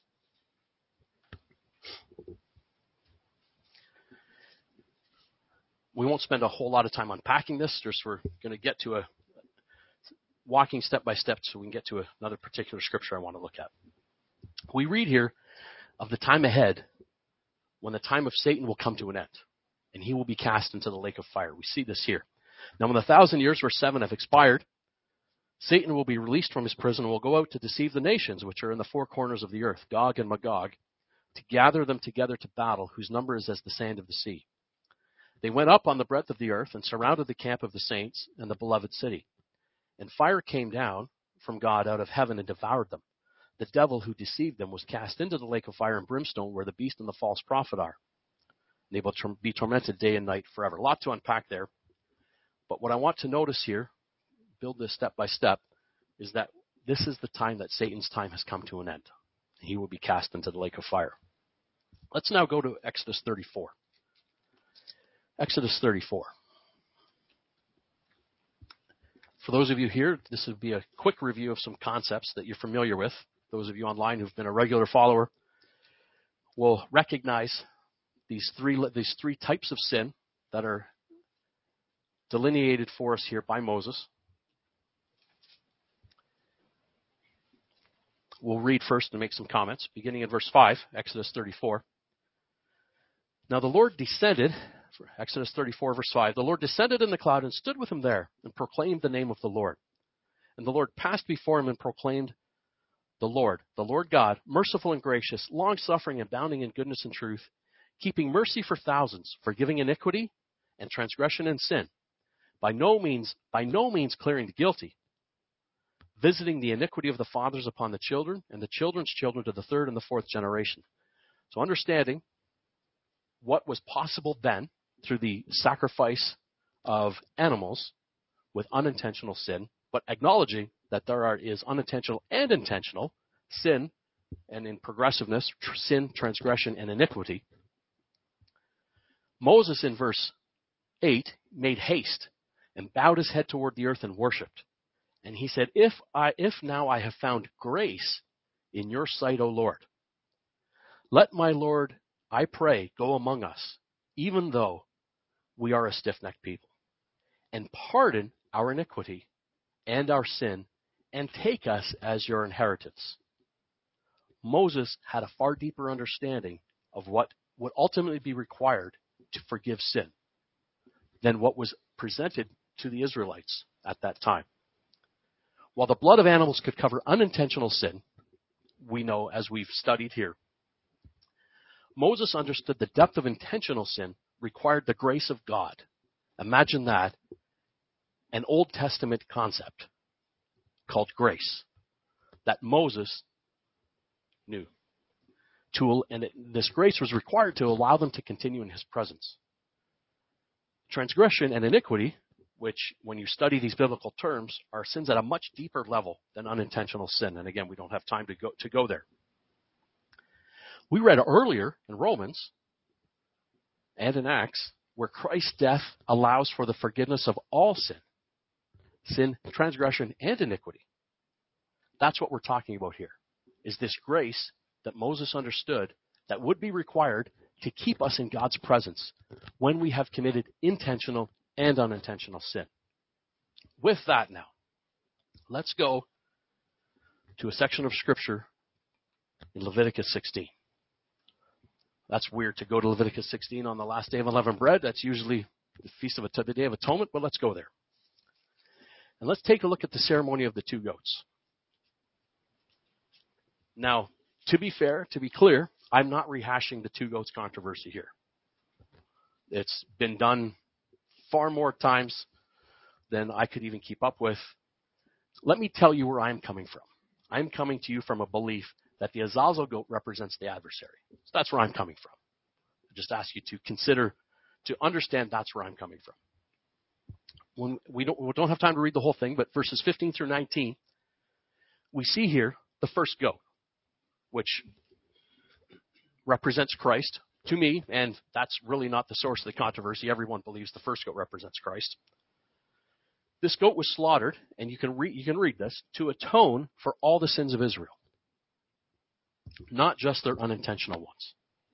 We won't spend a whole lot of time unpacking this. Just we're going to get to a walking step by step so we can get to another particular scripture I want to look at. We read here of the time ahead when the time of Satan will come to an end, and he will be cast into the lake of fire. We see this here. Now, when the thousand years, verse seven, have expired, Satan will be released from his prison and will go out to deceive the nations which are in the four corners of the earth, Gog and Magog, to gather them together to battle, whose number is as the sand of the sea. They went up on the breadth of the earth and surrounded the camp of the saints and the beloved city. And fire came down from God out of heaven and devoured them. The devil who deceived them was cast into the lake of fire and brimstone where the beast and the false prophet are. They will be tormented day and night forever. A lot to unpack there. But what I want to notice here, build this step by step, is that this is the time that Satan's time has come to an end. He will be cast into the lake of fire. Let's now go to Exodus thirty-four. Exodus thirty-four. For those of you here, this would be a quick review of some concepts that you're familiar with. Those of you online who've been a regular follower will recognize these three, these three types of sin that are delineated for us here by Moses. We'll read first and make some comments, beginning in verse five, Exodus thirty-four. Now the Lord descended, Exodus thirty-four, verse five, the Lord descended in the cloud and stood with him there and proclaimed the name of the Lord. And the Lord passed before him and proclaimed the Lord, the Lord God, merciful and gracious, long-suffering and abounding in goodness and truth, keeping mercy for thousands, forgiving iniquity and transgression and sin, by no means, by no means clearing the guilty, visiting the iniquity of the fathers upon the children and the children's children to the third and the fourth generation. So understanding what was possible then through the sacrifice of animals with unintentional sin, but acknowledging that there are, is unintentional and intentional sin, and in progressiveness, tr- sin, transgression, and iniquity. Moses in verse eight made haste and bowed his head toward the earth and worshipped. And he said, if I, if now I have found grace in your sight, O Lord, let my Lord, I pray, go among us, even though we are a stiff-necked people, and pardon our iniquity and our sin, and take us as your inheritance. Moses had a far deeper understanding of what would ultimately be required to forgive sin than what was presented to the Israelites at that time. While the blood of animals could cover unintentional sin, we know as we've studied here, Moses understood the depth of intentional sin required the grace of God. Imagine that, an Old Testament concept called grace that Moses knew. To, and it, this grace was required to allow them to continue in his presence. Transgression and iniquity, which when you study these biblical terms, are sins at a much deeper level than unintentional sin. And again, we don't have time to go, to go there. We read earlier in Romans and in Acts where Christ's death allows for the forgiveness of all sin. Sin, transgression, and iniquity. That's what we're talking about here, is this grace that Moses understood that would be required to keep us in God's presence when we have committed intentional and unintentional sin. With that now, let's go to a section of Scripture in Leviticus sixteen. That's weird to go to Leviticus sixteen on the last day of unleavened bread. That's usually the Feast of the Day of Atonement, but let's go there. And let's take a look at the ceremony of the two goats. Now, to be fair, to be clear, I'm not rehashing the two goats controversy here. It's been done far more times than I could even keep up with. Let me tell you where I'm coming from. I'm coming to you from a belief that the Azazel goat represents the adversary. So that's where I'm coming from. I just ask you to consider, to understand that's where I'm coming from. When we don't, we don't have time to read the whole thing, but verses fifteen through nineteen, we see here the first goat, which represents Christ to me, and that's really not the source of the controversy. Everyone believes the first goat represents Christ. This goat was slaughtered, and you can read, you can read this, to atone for all the sins of Israel, not just their unintentional ones.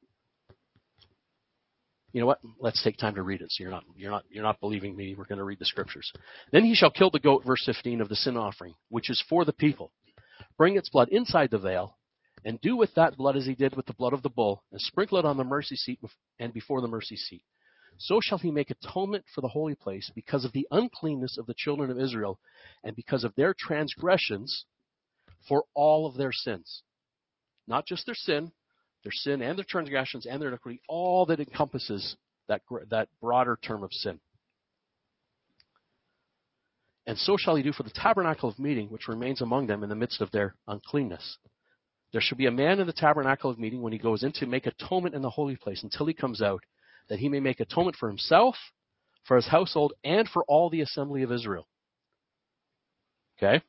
You know what? Let's take time to read it. So you're not you're not you're not believing me. We're going to read the scriptures. Then he shall kill the goat, verse fifteen, of the sin offering, which is for the people. Bring its blood inside the veil, and do with that blood as he did with the blood of the bull, and sprinkle it on the mercy seat and before the mercy seat. So shall he make atonement for the holy place because of the uncleanness of the children of Israel, and because of their transgressions, for all of their sins. Not just their sin, their sin and their transgressions and their iniquity, all that encompasses that, that broader term of sin. And so shall he do for the tabernacle of meeting, which remains among them in the midst of their uncleanness. There shall be a man in the tabernacle of meeting when he goes in to make atonement in the holy place until he comes out, that he may make atonement for himself, for his household, and for all the assembly of Israel. Okay?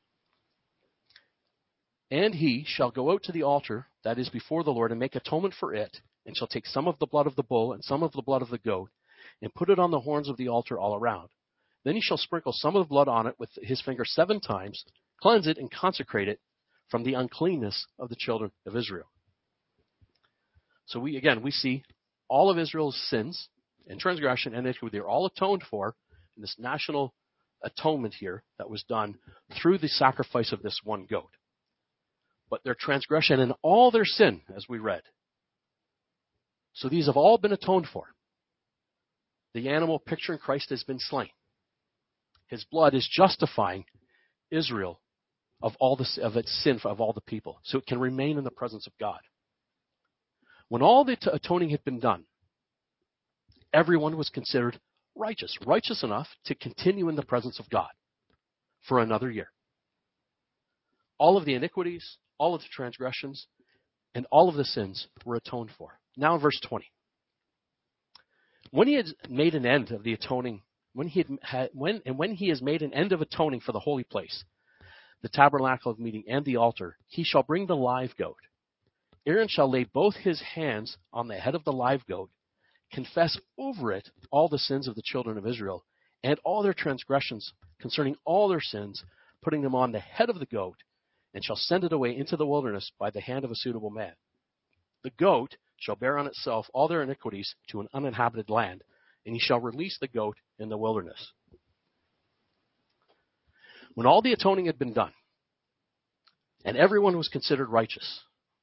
And he shall go out to the altar that is before the Lord and make atonement for it, and shall take some of the blood of the bull and some of the blood of the goat, and put it on the horns of the altar all around. Then he shall sprinkle some of the blood on it with his finger seven times, cleanse it and consecrate it from the uncleanness of the children of Israel. So we again we see all of Israel's sins and transgression and iniquity, they're all atoned for in this national atonement here that was done through the sacrifice of this one goat. But their transgression and all their sin, as we read. So these have all been atoned for. The animal picturing Christ has been slain. His blood is justifying Israel of all the, of its sin of all the people, so it can remain in the presence of God. When all the atoning had been done, everyone was considered righteous, righteous enough to continue in the presence of God for another year. All of the iniquities, all of the transgressions, and all of the sins were atoned for. Now in verse twenty. When he had made an end of the atoning, when he had, had when and when he has made an end of atoning for the holy place, the tabernacle of meeting and the altar, he shall bring the live goat. Aaron shall lay both his hands on the head of the live goat, confess over it all the sins of the children of Israel, and all their transgressions concerning all their sins, putting them on the head of the goat, and shall send it away into the wilderness by the hand of a suitable man. The goat shall bear on itself all their iniquities to an uninhabited land, and he shall release the goat in the wilderness. When all the atoning had been done, and everyone was considered righteous,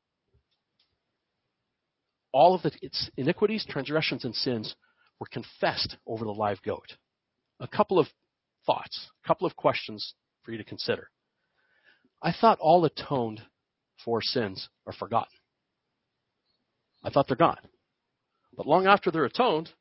all of the, its iniquities, transgressions, and sins were confessed over the live goat. A couple of thoughts, a couple of questions for you to consider. I thought all atoned for sins are forgotten. I thought they're gone. But long after they're atoned,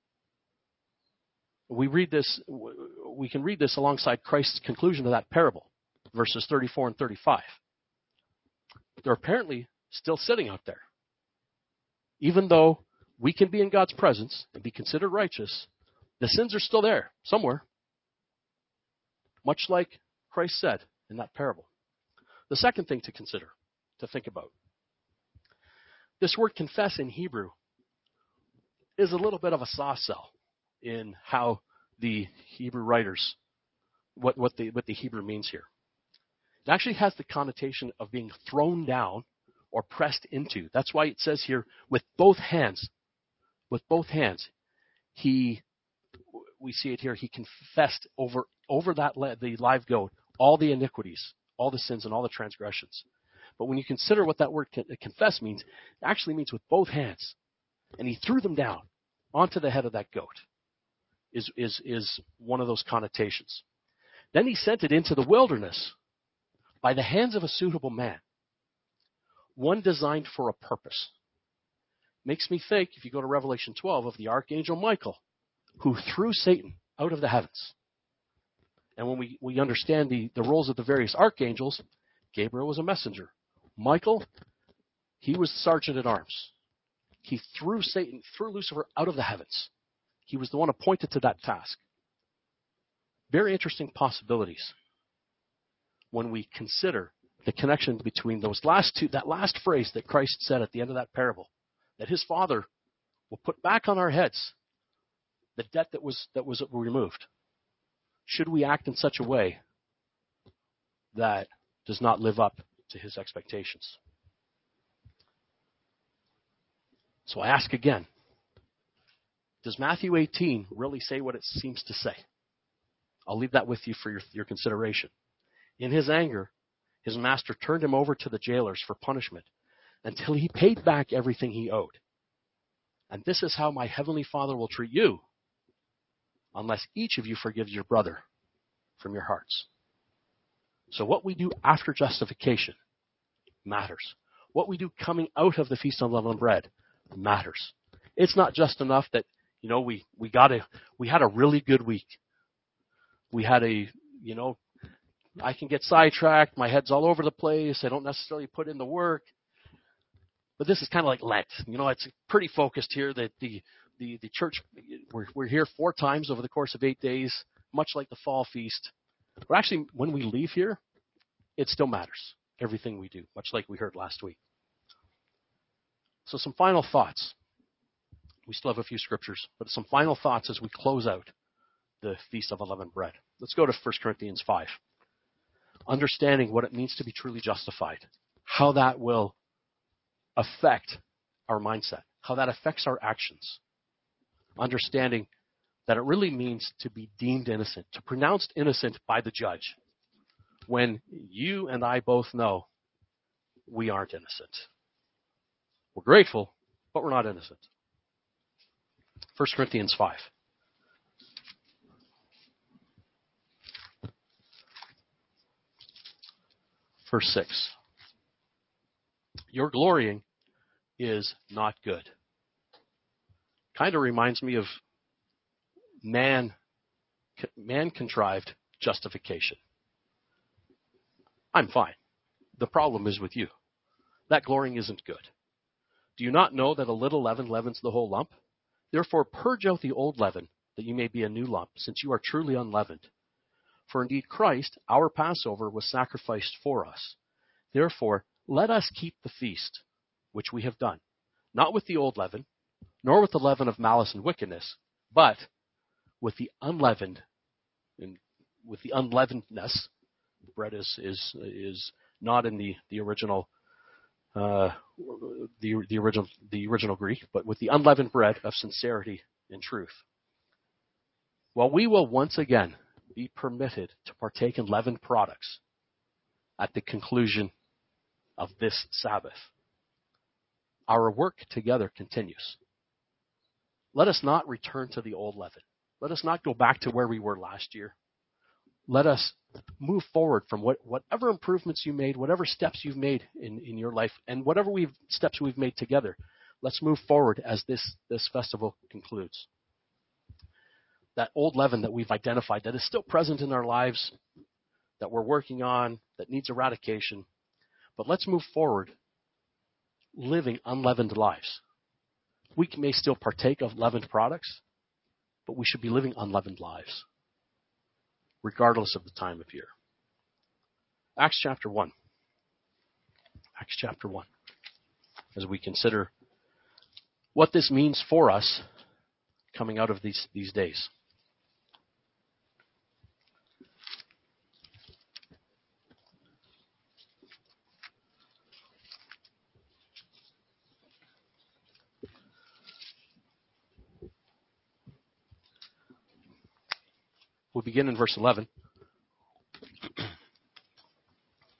we read this. We can read this alongside Christ's conclusion to that parable, verses thirty-four and thirty-five. They're apparently still sitting out there. Even though we can be in God's presence and be considered righteous, the sins are still there somewhere. Much like Christ said in that parable. The second thing to consider, to think about. This word confess in Hebrew is a little bit of a soft sell in how the Hebrew writers, what, what, the, what the Hebrew means here. It actually has the connotation of being thrown down or pressed into. That's why it says here, with both hands. With both hands. He, we see it here, he confessed over, over that the live goat all the iniquities, all the sins and all the transgressions. But when you consider what that word confess means, it actually means with both hands. And he threw them down onto the head of that goat, is, is, is one of those connotations. Then he sent it into the wilderness by the hands of a suitable man, one designed for a purpose. Makes me think, if you go to Revelation twelve, of the archangel Michael, who threw Satan out of the heavens. And when we, we understand the, the roles of the various archangels, Gabriel was a messenger. Michael, he was sergeant at arms. He threw Satan, threw Lucifer out of the heavens. He was the one appointed to that task. Very interesting possibilities when we consider the connection between those last two, that last phrase that Christ said at the end of that parable, that his Father will put back on our heads the debt that was that was removed. Should we act in such a way that does not live up to his expectations? So I ask again, does Matthew eighteen really say what it seems to say? I'll leave that with you for your, your consideration. In his anger, his master turned him over to the jailers for punishment until he paid back everything he owed. And this is how my heavenly Father will treat you, unless each of you forgives your brother from your hearts. So what we do after justification matters. What we do coming out of the Feast of Unleavened Bread matters. It's not just enough that, you know, we, we got a, we had a really good week. We had a, you know, I can get sidetracked. My head's all over the place. I don't necessarily put in the work. But this is kind of like Lent. You know, it's pretty focused here that the, the, the church, we're, we're here four times over the course of eight days, much like the fall feast. But actually, when we leave here, it still matters, everything we do, much like we heard last week. So some final thoughts. We still have a few scriptures, but some final thoughts as we close out the Feast of Unleavened Bread. Let's go to First Corinthians five. Understanding what it means to be truly justified, how that will affect our mindset, how that affects our actions. Understanding that it really means to be deemed innocent, to pronounced innocent by the judge, when you and I both know we aren't innocent. We're grateful, but we're not innocent. First Corinthians five. Verse six. Your glorying is not good. Kind of reminds me of man, man-contrived justification. I'm fine. The problem is with you. That glorying isn't good. Do you not know that a little leaven leavens the whole lump? Therefore purge out the old leaven, that you may be a new lump, since you are truly unleavened. For indeed Christ, our Passover, was sacrificed for us. Therefore, let us keep the feast, which we have done, not with the old leaven, nor with the leaven of malice and wickedness, but with the unleavened, and with the unleavenedness. Bread is is is not in the the original, uh, the the original the original Greek, but with the unleavened bread of sincerity and truth. Well, we will once again be permitted to partake in leavened products at the conclusion of this Sabbath. Our work together continues. Let us not return to the old leaven. Let us not go back to where we were last year. Let us move forward from what, whatever improvements you made, whatever steps you've made in, in your life, and whatever we've, steps we've made together. Let's move forward as this, this festival concludes. That old leaven that we've identified that is still present in our lives, that we're working on, that needs eradication. But let's move forward living unleavened lives. We may still partake of leavened products, but we should be living unleavened lives, regardless of the time of year. Acts chapter one. Acts chapter one. As we consider what this means for us coming out of these, these days. We'll begin in verse eleven.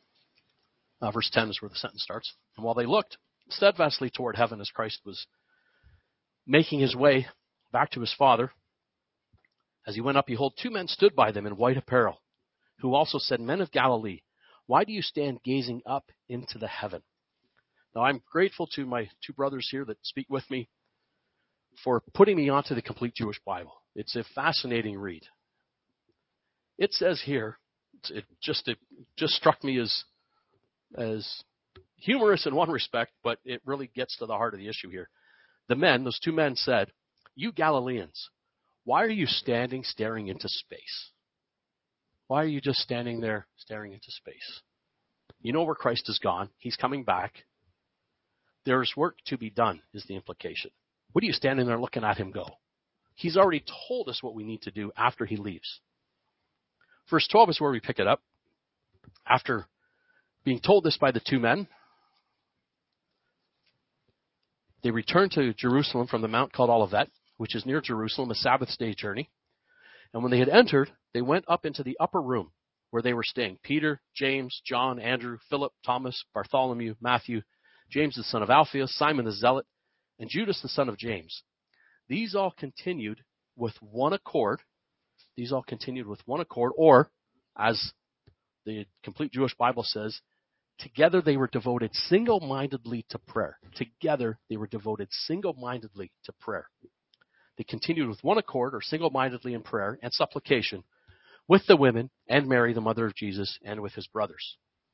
Uh, verse ten is where the sentence starts. And while they looked steadfastly toward heaven as Christ was making his way back to his Father, as he went up, behold, two men stood by them in white apparel, who also said, Men of Galilee, why do you stand gazing up into the heaven? Now, I'm grateful to my two brothers here that speak with me for putting me onto the Complete Jewish Bible. It's a fascinating read. It says here, it just it just struck me as as humorous in one respect, but it really gets to the heart of the issue here. The men, those two men said, You Galileans, why are you standing staring into space? Why are you just standing there staring into space? You know where Christ is gone. He's coming back. There's work to be done, is the implication. What are you standing there looking at him go? He's already told us what we need to do after he leaves. Verse twelve is where we pick it up. After being told this by the two men, they returned to Jerusalem from the mount called Olivet, which is near Jerusalem, a Sabbath day journey. And when they had entered, they went up into the upper room where they were staying. Peter, James, John, Andrew, Philip, Thomas, Bartholomew, Matthew, James the son of Alphaeus, Simon the Zealot, and Judas the son of James. These all continued with one accord. These all continued with one accord, or, as the Complete Jewish Bible says, together they were devoted single-mindedly to prayer. Together they were devoted single-mindedly to prayer. They continued with one accord, or single-mindedly in prayer and supplication, with the women and Mary, the mother of Jesus, and with his brothers.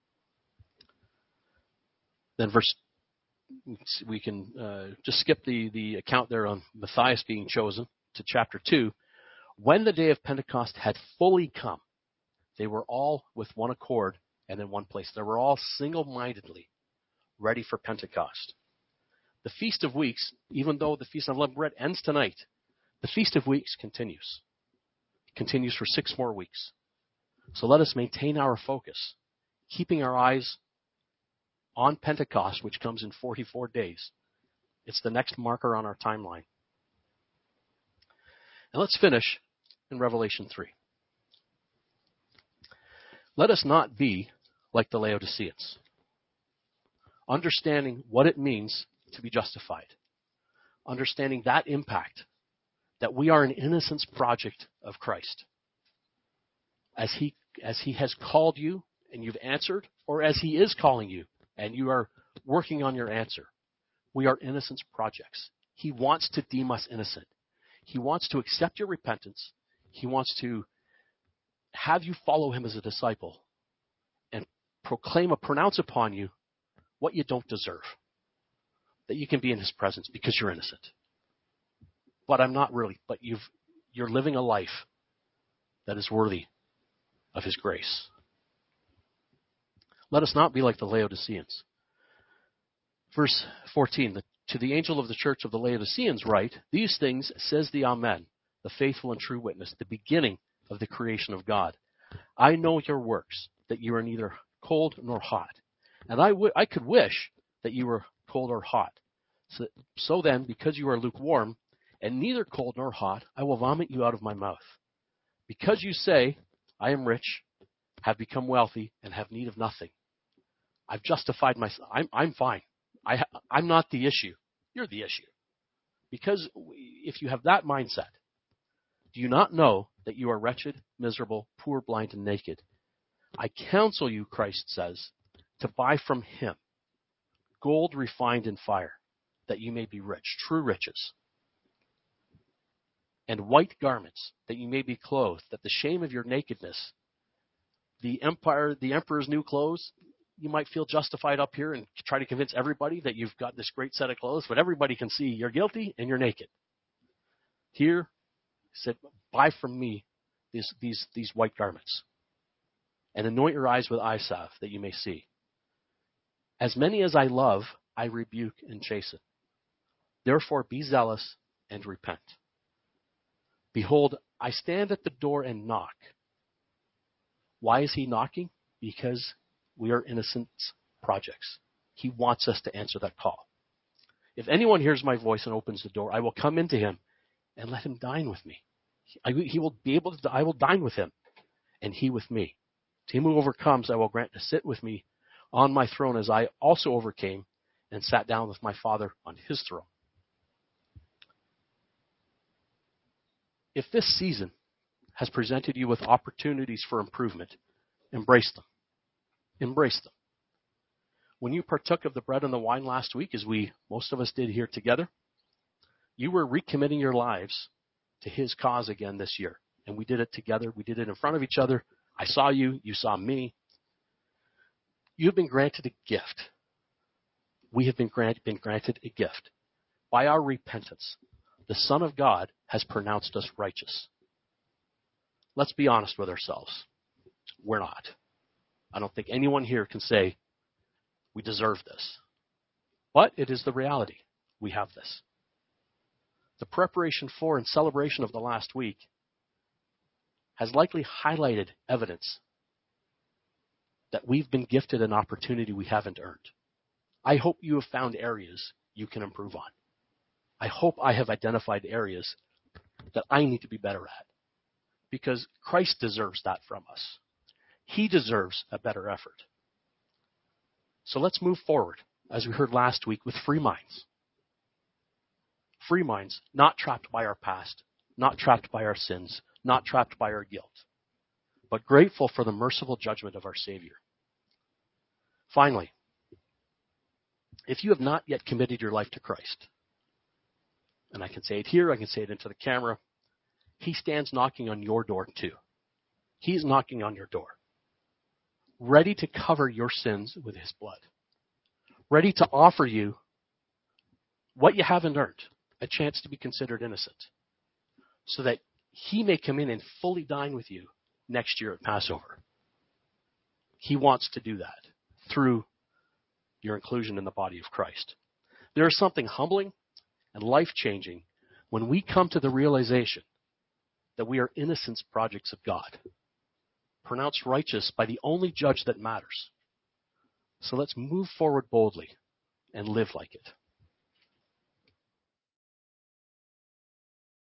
Then verse, we can uh, just skip the, the account there on Matthias being chosen to chapter two. When the day of Pentecost had fully come, they were all with one accord and in one place. They were all single-mindedly ready for Pentecost. The Feast of Weeks, even though the Feast of Unleavened Bread ends tonight, the Feast of Weeks continues. It continues for six more weeks. So let us maintain our focus, keeping our eyes on Pentecost, which comes in forty-four days. It's the next marker on our timeline. And let's finish in Revelation three. Let us not be like the Laodiceans, understanding what it means to be justified, understanding that impact, that we are an innocence project of Christ. As he, as he has called you and you've answered, or as he is calling you and you are working on your answer, we are innocence projects. He wants to deem us innocent. He wants to accept your repentance. He wants to have you follow him as a disciple and proclaim or pronounce upon you what you don't deserve, that you can be in his presence because you're innocent. But I'm not really, but you've, you're living a life that is worthy of his grace. Let us not be like the Laodiceans. Verse fourteen, the, to the angel of the church of the Laodiceans write, These things says the Amen, the faithful and true witness, the beginning of the creation of God. I know your works, that you are neither cold nor hot. And I, w- I could wish that you were cold or hot. So, so then, because you are lukewarm, and neither cold nor hot, I will vomit you out of my mouth. Because you say, I am rich, have become wealthy, and have need of nothing. I've justified myself. I'm, I'm fine. I, I'm not the issue. You're the issue. Because if you have that mindset, do you not know that you are wretched, miserable, poor, blind, and naked? I counsel you, Christ says, to buy from him gold refined in fire, that you may be rich, true riches, and white garments, that you may be clothed, that the shame of your nakedness, the empire, the emperor's new clothes, you might feel justified up here and try to convince everybody that you've got this great set of clothes, but everybody can see you're guilty and you're naked. Here, he said, buy from me these, these, these white garments and anoint your eyes with eye salve that you may see. As many as I love, I rebuke and chasten. Therefore be zealous and repent. Behold, I stand at the door and knock. Why is he knocking? Because we are innocence projects. He wants us to answer that call. If anyone hears my voice and opens the door, I will come into him and let him dine with me. I, he will be able to, I will dine with him and he with me. To him who overcomes, I will grant to sit with me on my throne as I also overcame and sat down with my Father on his throne. If this season has presented you with opportunities for improvement, embrace them. Embrace them. When you partook of the bread and the wine last week, as we, most of us did here together, you were recommitting your lives to his cause again this year. And we did it together. We did it in front of each other. I saw you. You saw me. You've been granted a gift. We have been, grant, been granted a gift. By our repentance, the Son of God has pronounced us righteous. Let's be honest with ourselves. We're not. I don't think anyone here can say, we deserve this. But it is the reality. We have this. The preparation for and celebration of the last week has likely highlighted evidence that we've been gifted an opportunity we haven't earned. I hope you have found areas you can improve on. I hope I have identified areas that I need to be better at, because Christ deserves that from us. He deserves a better effort. So let's move forward, as we heard last week, with free minds. Free minds, not trapped by our past, not trapped by our sins, not trapped by our guilt, but grateful for the merciful judgment of our Savior. Finally, if you have not yet committed your life to Christ, and I can say it here, I can say it into the camera, he stands knocking on your door too. He's knocking on your door, ready to cover your sins with his blood, ready to offer you what you haven't earned, a chance to be considered innocent, so that he may come in and fully dine with you next year at Passover. He wants to do that through your inclusion in the body of Christ. There is something humbling and life-changing when we come to the realization that we are innocent projects of God, pronounced righteous by the only judge that matters. So let's move forward boldly and live like it.